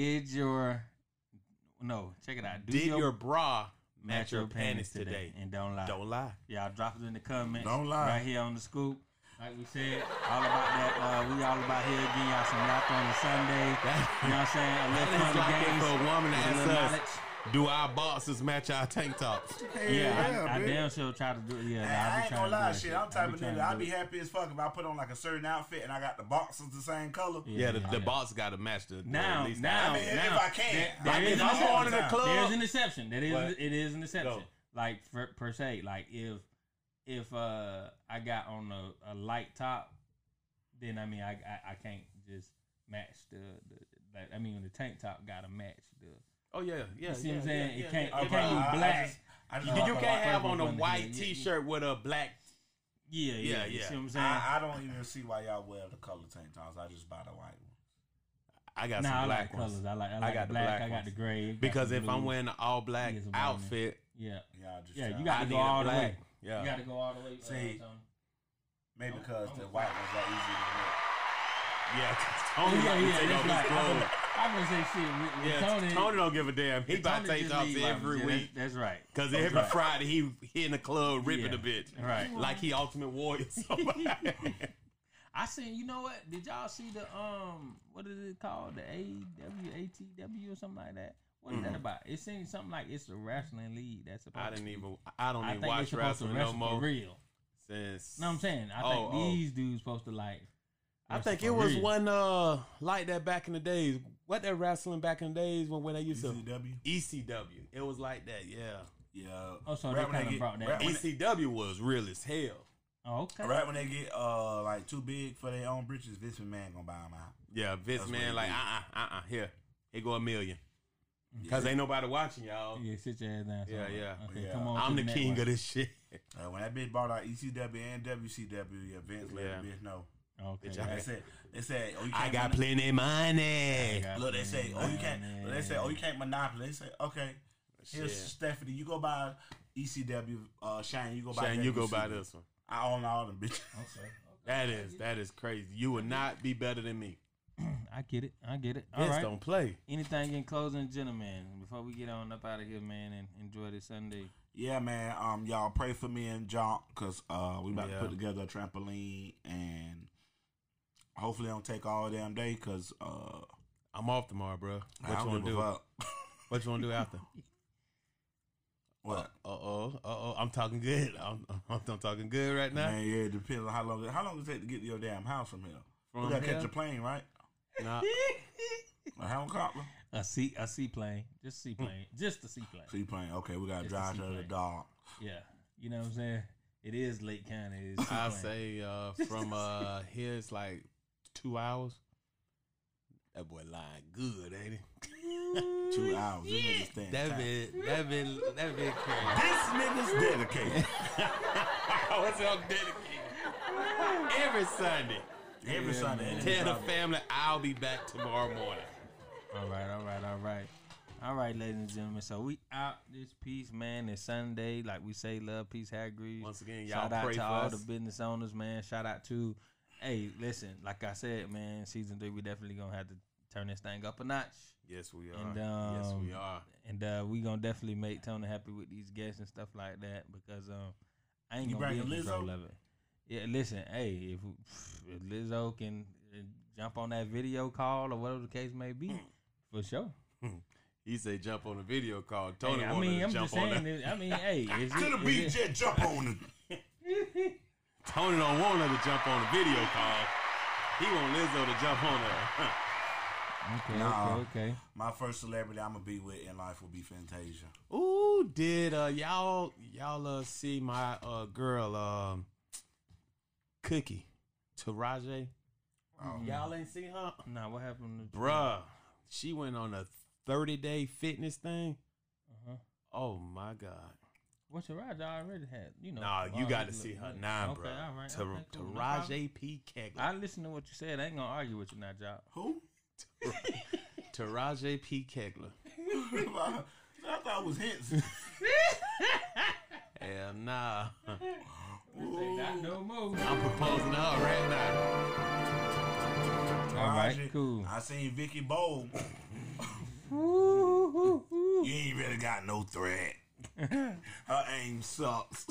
Check it out. Did your bra match your panties today? And don't lie. Don't lie. Y'all drop it in the comments. Don't lie. Right here on the scoop. Like we said, all about that. We all about here getting y'all some laughter on a Sunday. You know what I'm saying? A little fun games. For a woman to a ask us, do our boxes match our tank tops? Yeah, I damn sure try to do it. Yeah, I ain't gonna lie, shit. I'm type of nigga. I'd be happy as fuck if I put on like a certain outfit and I got the boxes the same color. Yeah, the box got to match the. Now, if I can. There is I'm going to the club. There's an exception. It is an exception. Like per se, like if I got on a light top, then I mean I can't just match the the tank top gotta match the. Oh yeah. You see what I'm saying? It can't be black. You can't have on a white T-shirt with a black. Yeah. You see what I'm saying? I don't even see why y'all wear the color tank tops. I just buy the white one. I got some black ones. Colors. I got the black. I got the gray. Because if I'm wearing an all black outfit, you got to go all the way. Yeah. You got to go all the way. See, maybe because the white ones are easy to wear. Yeah, Tony take off his clothes. I'm gonna say shit. Tony don't give a damn. He about to take off every week. That's right. Because every Friday he in the club ripping a bitch. Right. Like he Ultimate Warrior. I seen. You know what? Did y'all see the what is it called? The ATW or something like that. What is that about? It seems something like it's a wrestling league. That's supposed. I don't even watch wrestling no more. For real. Since. No, I'm saying. I think these dudes supposed to like. I think it was one like that back in the days. What that wrestling back in the days when they used ECW. It was like that, yeah. Oh, so they kind of brought that. ECW was real as hell. Oh, okay. Right when they get like too big for their own britches, Vince McMahon gonna buy them out. Yeah, Vince McMahon like here go $1 million. Cause ain't nobody watching y'all. Yeah, sit your ass down. Yeah. Okay, come on. I'm the king of this shit. When that bitch bought out ECW and WCW events, let that bitch know. Okay. They said, oh, you can't I got plenty money. Look, they say, oh, you can't. They say, oh, you can't monopoly. They say, okay, here's Stephanie. You go buy ECW. Shane, you go buy. Shane, you go buy this one. I own all them bitches. Okay. That is crazy. You will not be better than me. I get it. All right. Don't play. Anything in closing, gentlemen, before we get on up out of here, man, and enjoy this Sunday. Yeah, man. Y'all pray for me and John, cause we about to put together a trampoline, and hopefully it don't take all damn day, cause I'm off tomorrow, bro. What you want to do? What you want to do after? What? I'm talking good. I'm talking good right now. Man, yeah, it depends on how long does it take to get to your damn house from here. We gotta catch a plane, right? Nah. A helicopter? A seaplane. Just seaplane. Just a seaplane. Seaplane. Okay, we gotta drive to the dog. Yeah. You know what I'm saying? It is Lake County. I'll say from here it's like 2 hours. That boy lying good, ain't he? 2 hours. This nigga stand that bit crazy. This nigga's dedicated. What's up, dedicated? Every Sunday. Every Sunday. Tell the family I'll be back tomorrow morning. All right, ladies and gentlemen. So we out this piece, man. It's Sunday. Like we say, love, peace, hair grease. Once again, y'all shout out pray to for all us. the business owners, man. Shout out to, hey, listen, like I said, man, season 3, we definitely gonna have to turn this thing up a notch. Yes, we are. And, yes, we are. And we gonna definitely make Tony happy with these guests and stuff like that, because I ain't gonna be in control of it. Yeah, listen, hey, if Lizzo can jump on that video call or whatever the case may be, for sure. He say jump on a video call. Tony hey, wanted to I'm jump just on saying. I mean, hey, to the beach, just jump on it. Tony don't want her to jump on a video call. He want Lizzo to jump on her. Okay. My first celebrity I'm gonna be with in life will be Fantasia. Ooh, did y'all see my girl Cookie Taraji? Y'all ain't see her? Nah, what happened to Bruh, she went on a 30-day fitness thing. Oh my God. What's Taraji already had? You know. Nah, you got to see her now, okay, bro. All right. Taraji P. Kegler. I listened to what you said. I ain't gonna argue with you now, Job. Who? Taraji P. Kegler. I thought it was Henson. Hell nah. Not no more. I'm proposing to her right now. All right, cool. I seen Vicky Bowl. You ain't really got no threat. Her aim sucks.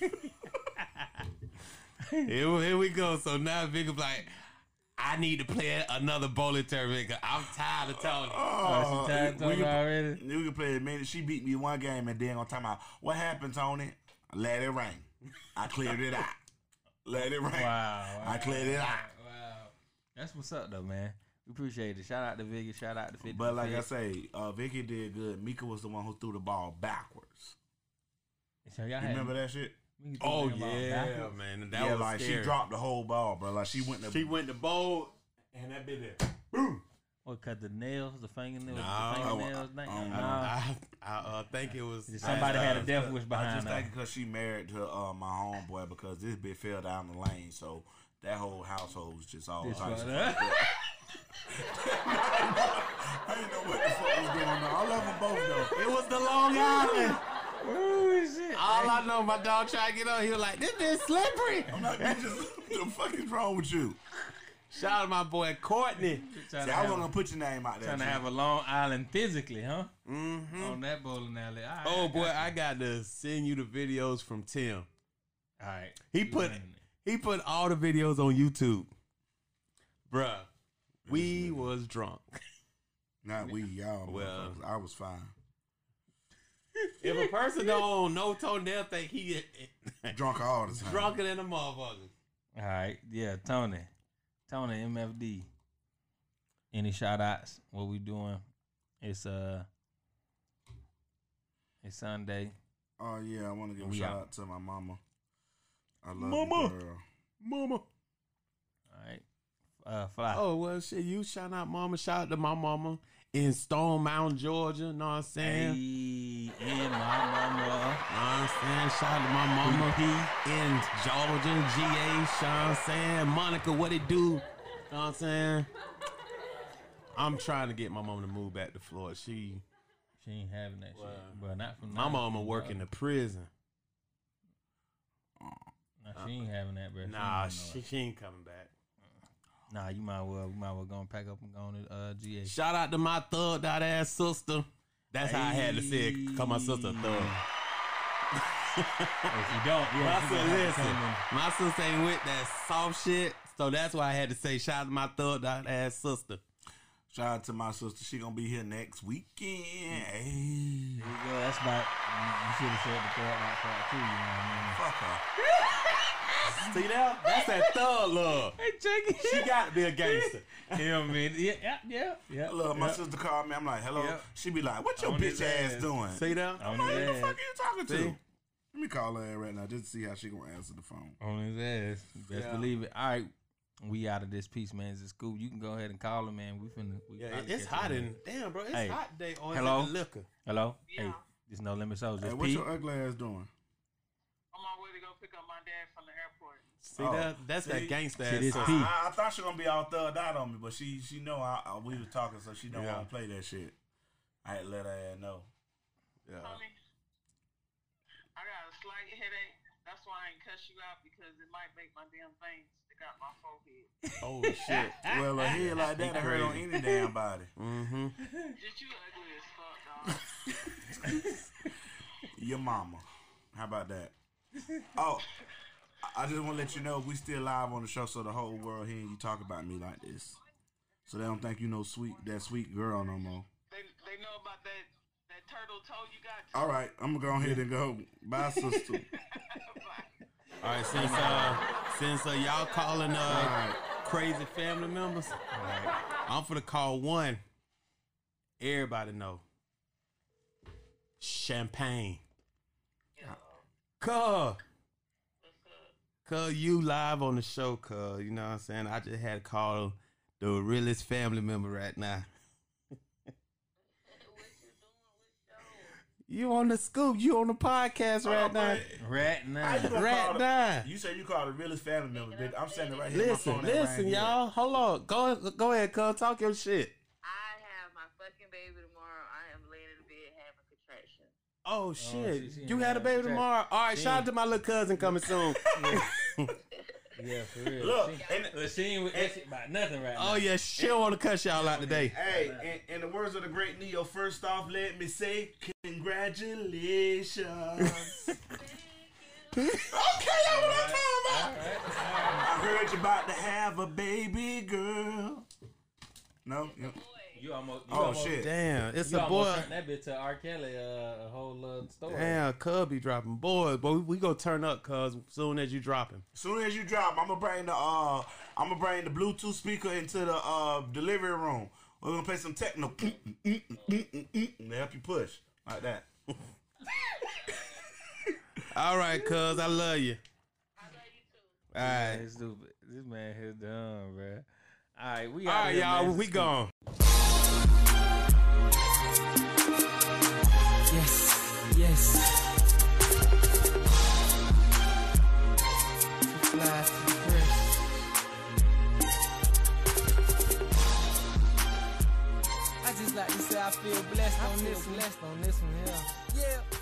Here we go. So now Vicky like, I need to play another bowling tournament. I'm tired of Tony. She tired of Tony already? We can play a minute. She beat me one game and then gonna talk about what happened, Tony. Let it rain. I cleared it out. Let it rain. Wow. I cleared it out. Wow. That's what's up, though, man. We appreciate it. Shout out to Vicky. Shout out to 50. But like I say, Vicky did good. Mika was the one who threw the ball backwards. So you remember that shit? Oh yeah, man. That was like scary. She dropped the whole ball, bro. Like she went to bowl and that bit there. Boom. What, cut the nails, the fingernails, I think it was somebody had a death wish behind her. I just think because she married to my homeboy, because this bitch fell down the lane, so that whole household was just all types of I didn't know what the fuck was going on. I love them both though. It was the Long Island. Oh shit! All I know, my dog tried to get on. He was like, "This is slippery." I'm like, "What the fuck is wrong with you?" Shout out to my boy Courtney. See, I wasn't gonna put your name out there. Trying to have a Long Island physically, huh? Mm-hmm. On that bowling alley. Right, oh boy, I got to send you the videos from Tim. All right. He put all the videos on YouTube. Bruh, we was drunk. Not we, y'all. Well, I was fine. If a person don't know Tony, they'll think he drunk all the time. Drunker than a motherfucker. All right, yeah, Tony, MFD. Any shout outs? What we doing? It's Sunday. Oh yeah, I want to give a shout out to my mama. I love mama. You, girl. Mama. All right. Fly. Oh well, shit. You shout out mama. Shout out to my mama in Stone Mountain, Georgia. Know what I'm saying? Hey. P in my mama. You know what I'm saying? Shout out to my mama P in Georgia, GA. You know what I'm saying? Monica, what it do? You know what I'm saying? I'm trying to get my mama to move back to Florida. She ain't having that shit. But not from my mama work in the prison. Nah, she ain't having that, bro. Nah, she ain't coming back. Nah, you might well go and pack up and go to GA. Shout out to my thugged out ass sister. That's how I had to say it. Call my sister a thug. If you don't, my sister ain't with that soft shit. So that's why I had to say shout out to my thugged out ass sister. Shout out to my sister. She gonna be here next weekend. Hey. There you go. That's about. You should have said the third out part too. You know what I mean? Fuck her. See that? That's that thug love. Hey, Jackie. She got to be a gangster. Yeah, man. Yeah. Look, my sister called me. I'm like, hello. Yeah. She be like, what your bitch ass doing? See that? I'm like, who the fuck are you talking to? See? Let me call her right now just to see how she gonna answer the phone. On his ass. Best believe it. All right. We out of this piece, man. It's cool. You can go ahead and call him, man. It's hot in. Damn, bro. It's hot today. Hello? Liquor. Hello? Yeah. Hey, there's No Limit Shows. Hey, what your ugly ass doing? On my way to go pick up my dad from the airport. See that's that gangster ass. This sister. P. I thought she gonna be all thugged out on me, but she know we was talking, so she know I don't play that shit. I had to let her ass know. Yeah. Honey, I got a slight headache. That's why I ain't cuss you out, because it might make my damn thing stick out my forehead. Oh shit. Well, a head like that hurt on any damn body. Mm-hmm. Just you ugly as fuck, dog. Your mama. How about that? Oh, I just want to let you know we still live on the show, so the whole world hearing you talk about me like this, so they don't think you know that sweet girl no more. They know about that turtle toe you got. All right, I'm gonna go ahead and go. Bye, sister. All right, since y'all calling crazy family members, I'm finna call one. Everybody know. Champagne. Cuz you live on the show, cuz. You know what I'm saying? I just had to call the realest family member right now. You on the scoop. You on the podcast right now. Right now. Right now. You said you call the realest family member, bitch. I'm standing right here. Listen, y'all. Hold on. Go ahead, cuz. Talk your shit. I have my fucking baby tomorrow. I am laying in the bed having contractions. Oh, shit. You had a baby tomorrow? All right, shout out to my little cousin coming soon. Yeah, for real. Look, she ain't with that shit about nothing right now. Oh, yeah, she don't want to cuss y'all out today. Hey, in the words of the great Neo, first off, let me say congratulations. Okay, y'all what I'm talking about. I heard you about to have a baby girl. No? You almost. Shit. Damn, it's You a boy. turned that bitch to R. Kelly, a whole story. Damn, cuz be dropping. Boy, but we gonna turn up, cuz, soon as you drop him. Soon as you drop, I'm gonna bring the Bluetooth speaker into the delivery room. We're gonna play some techno to help you push like that. All right, cuz, I love you. I love you too. All right, It's stupid. This man is dumb, bro. All right, we all right, y'all, man. we gone. Yes. I just like to say I feel blessed on this one, yeah.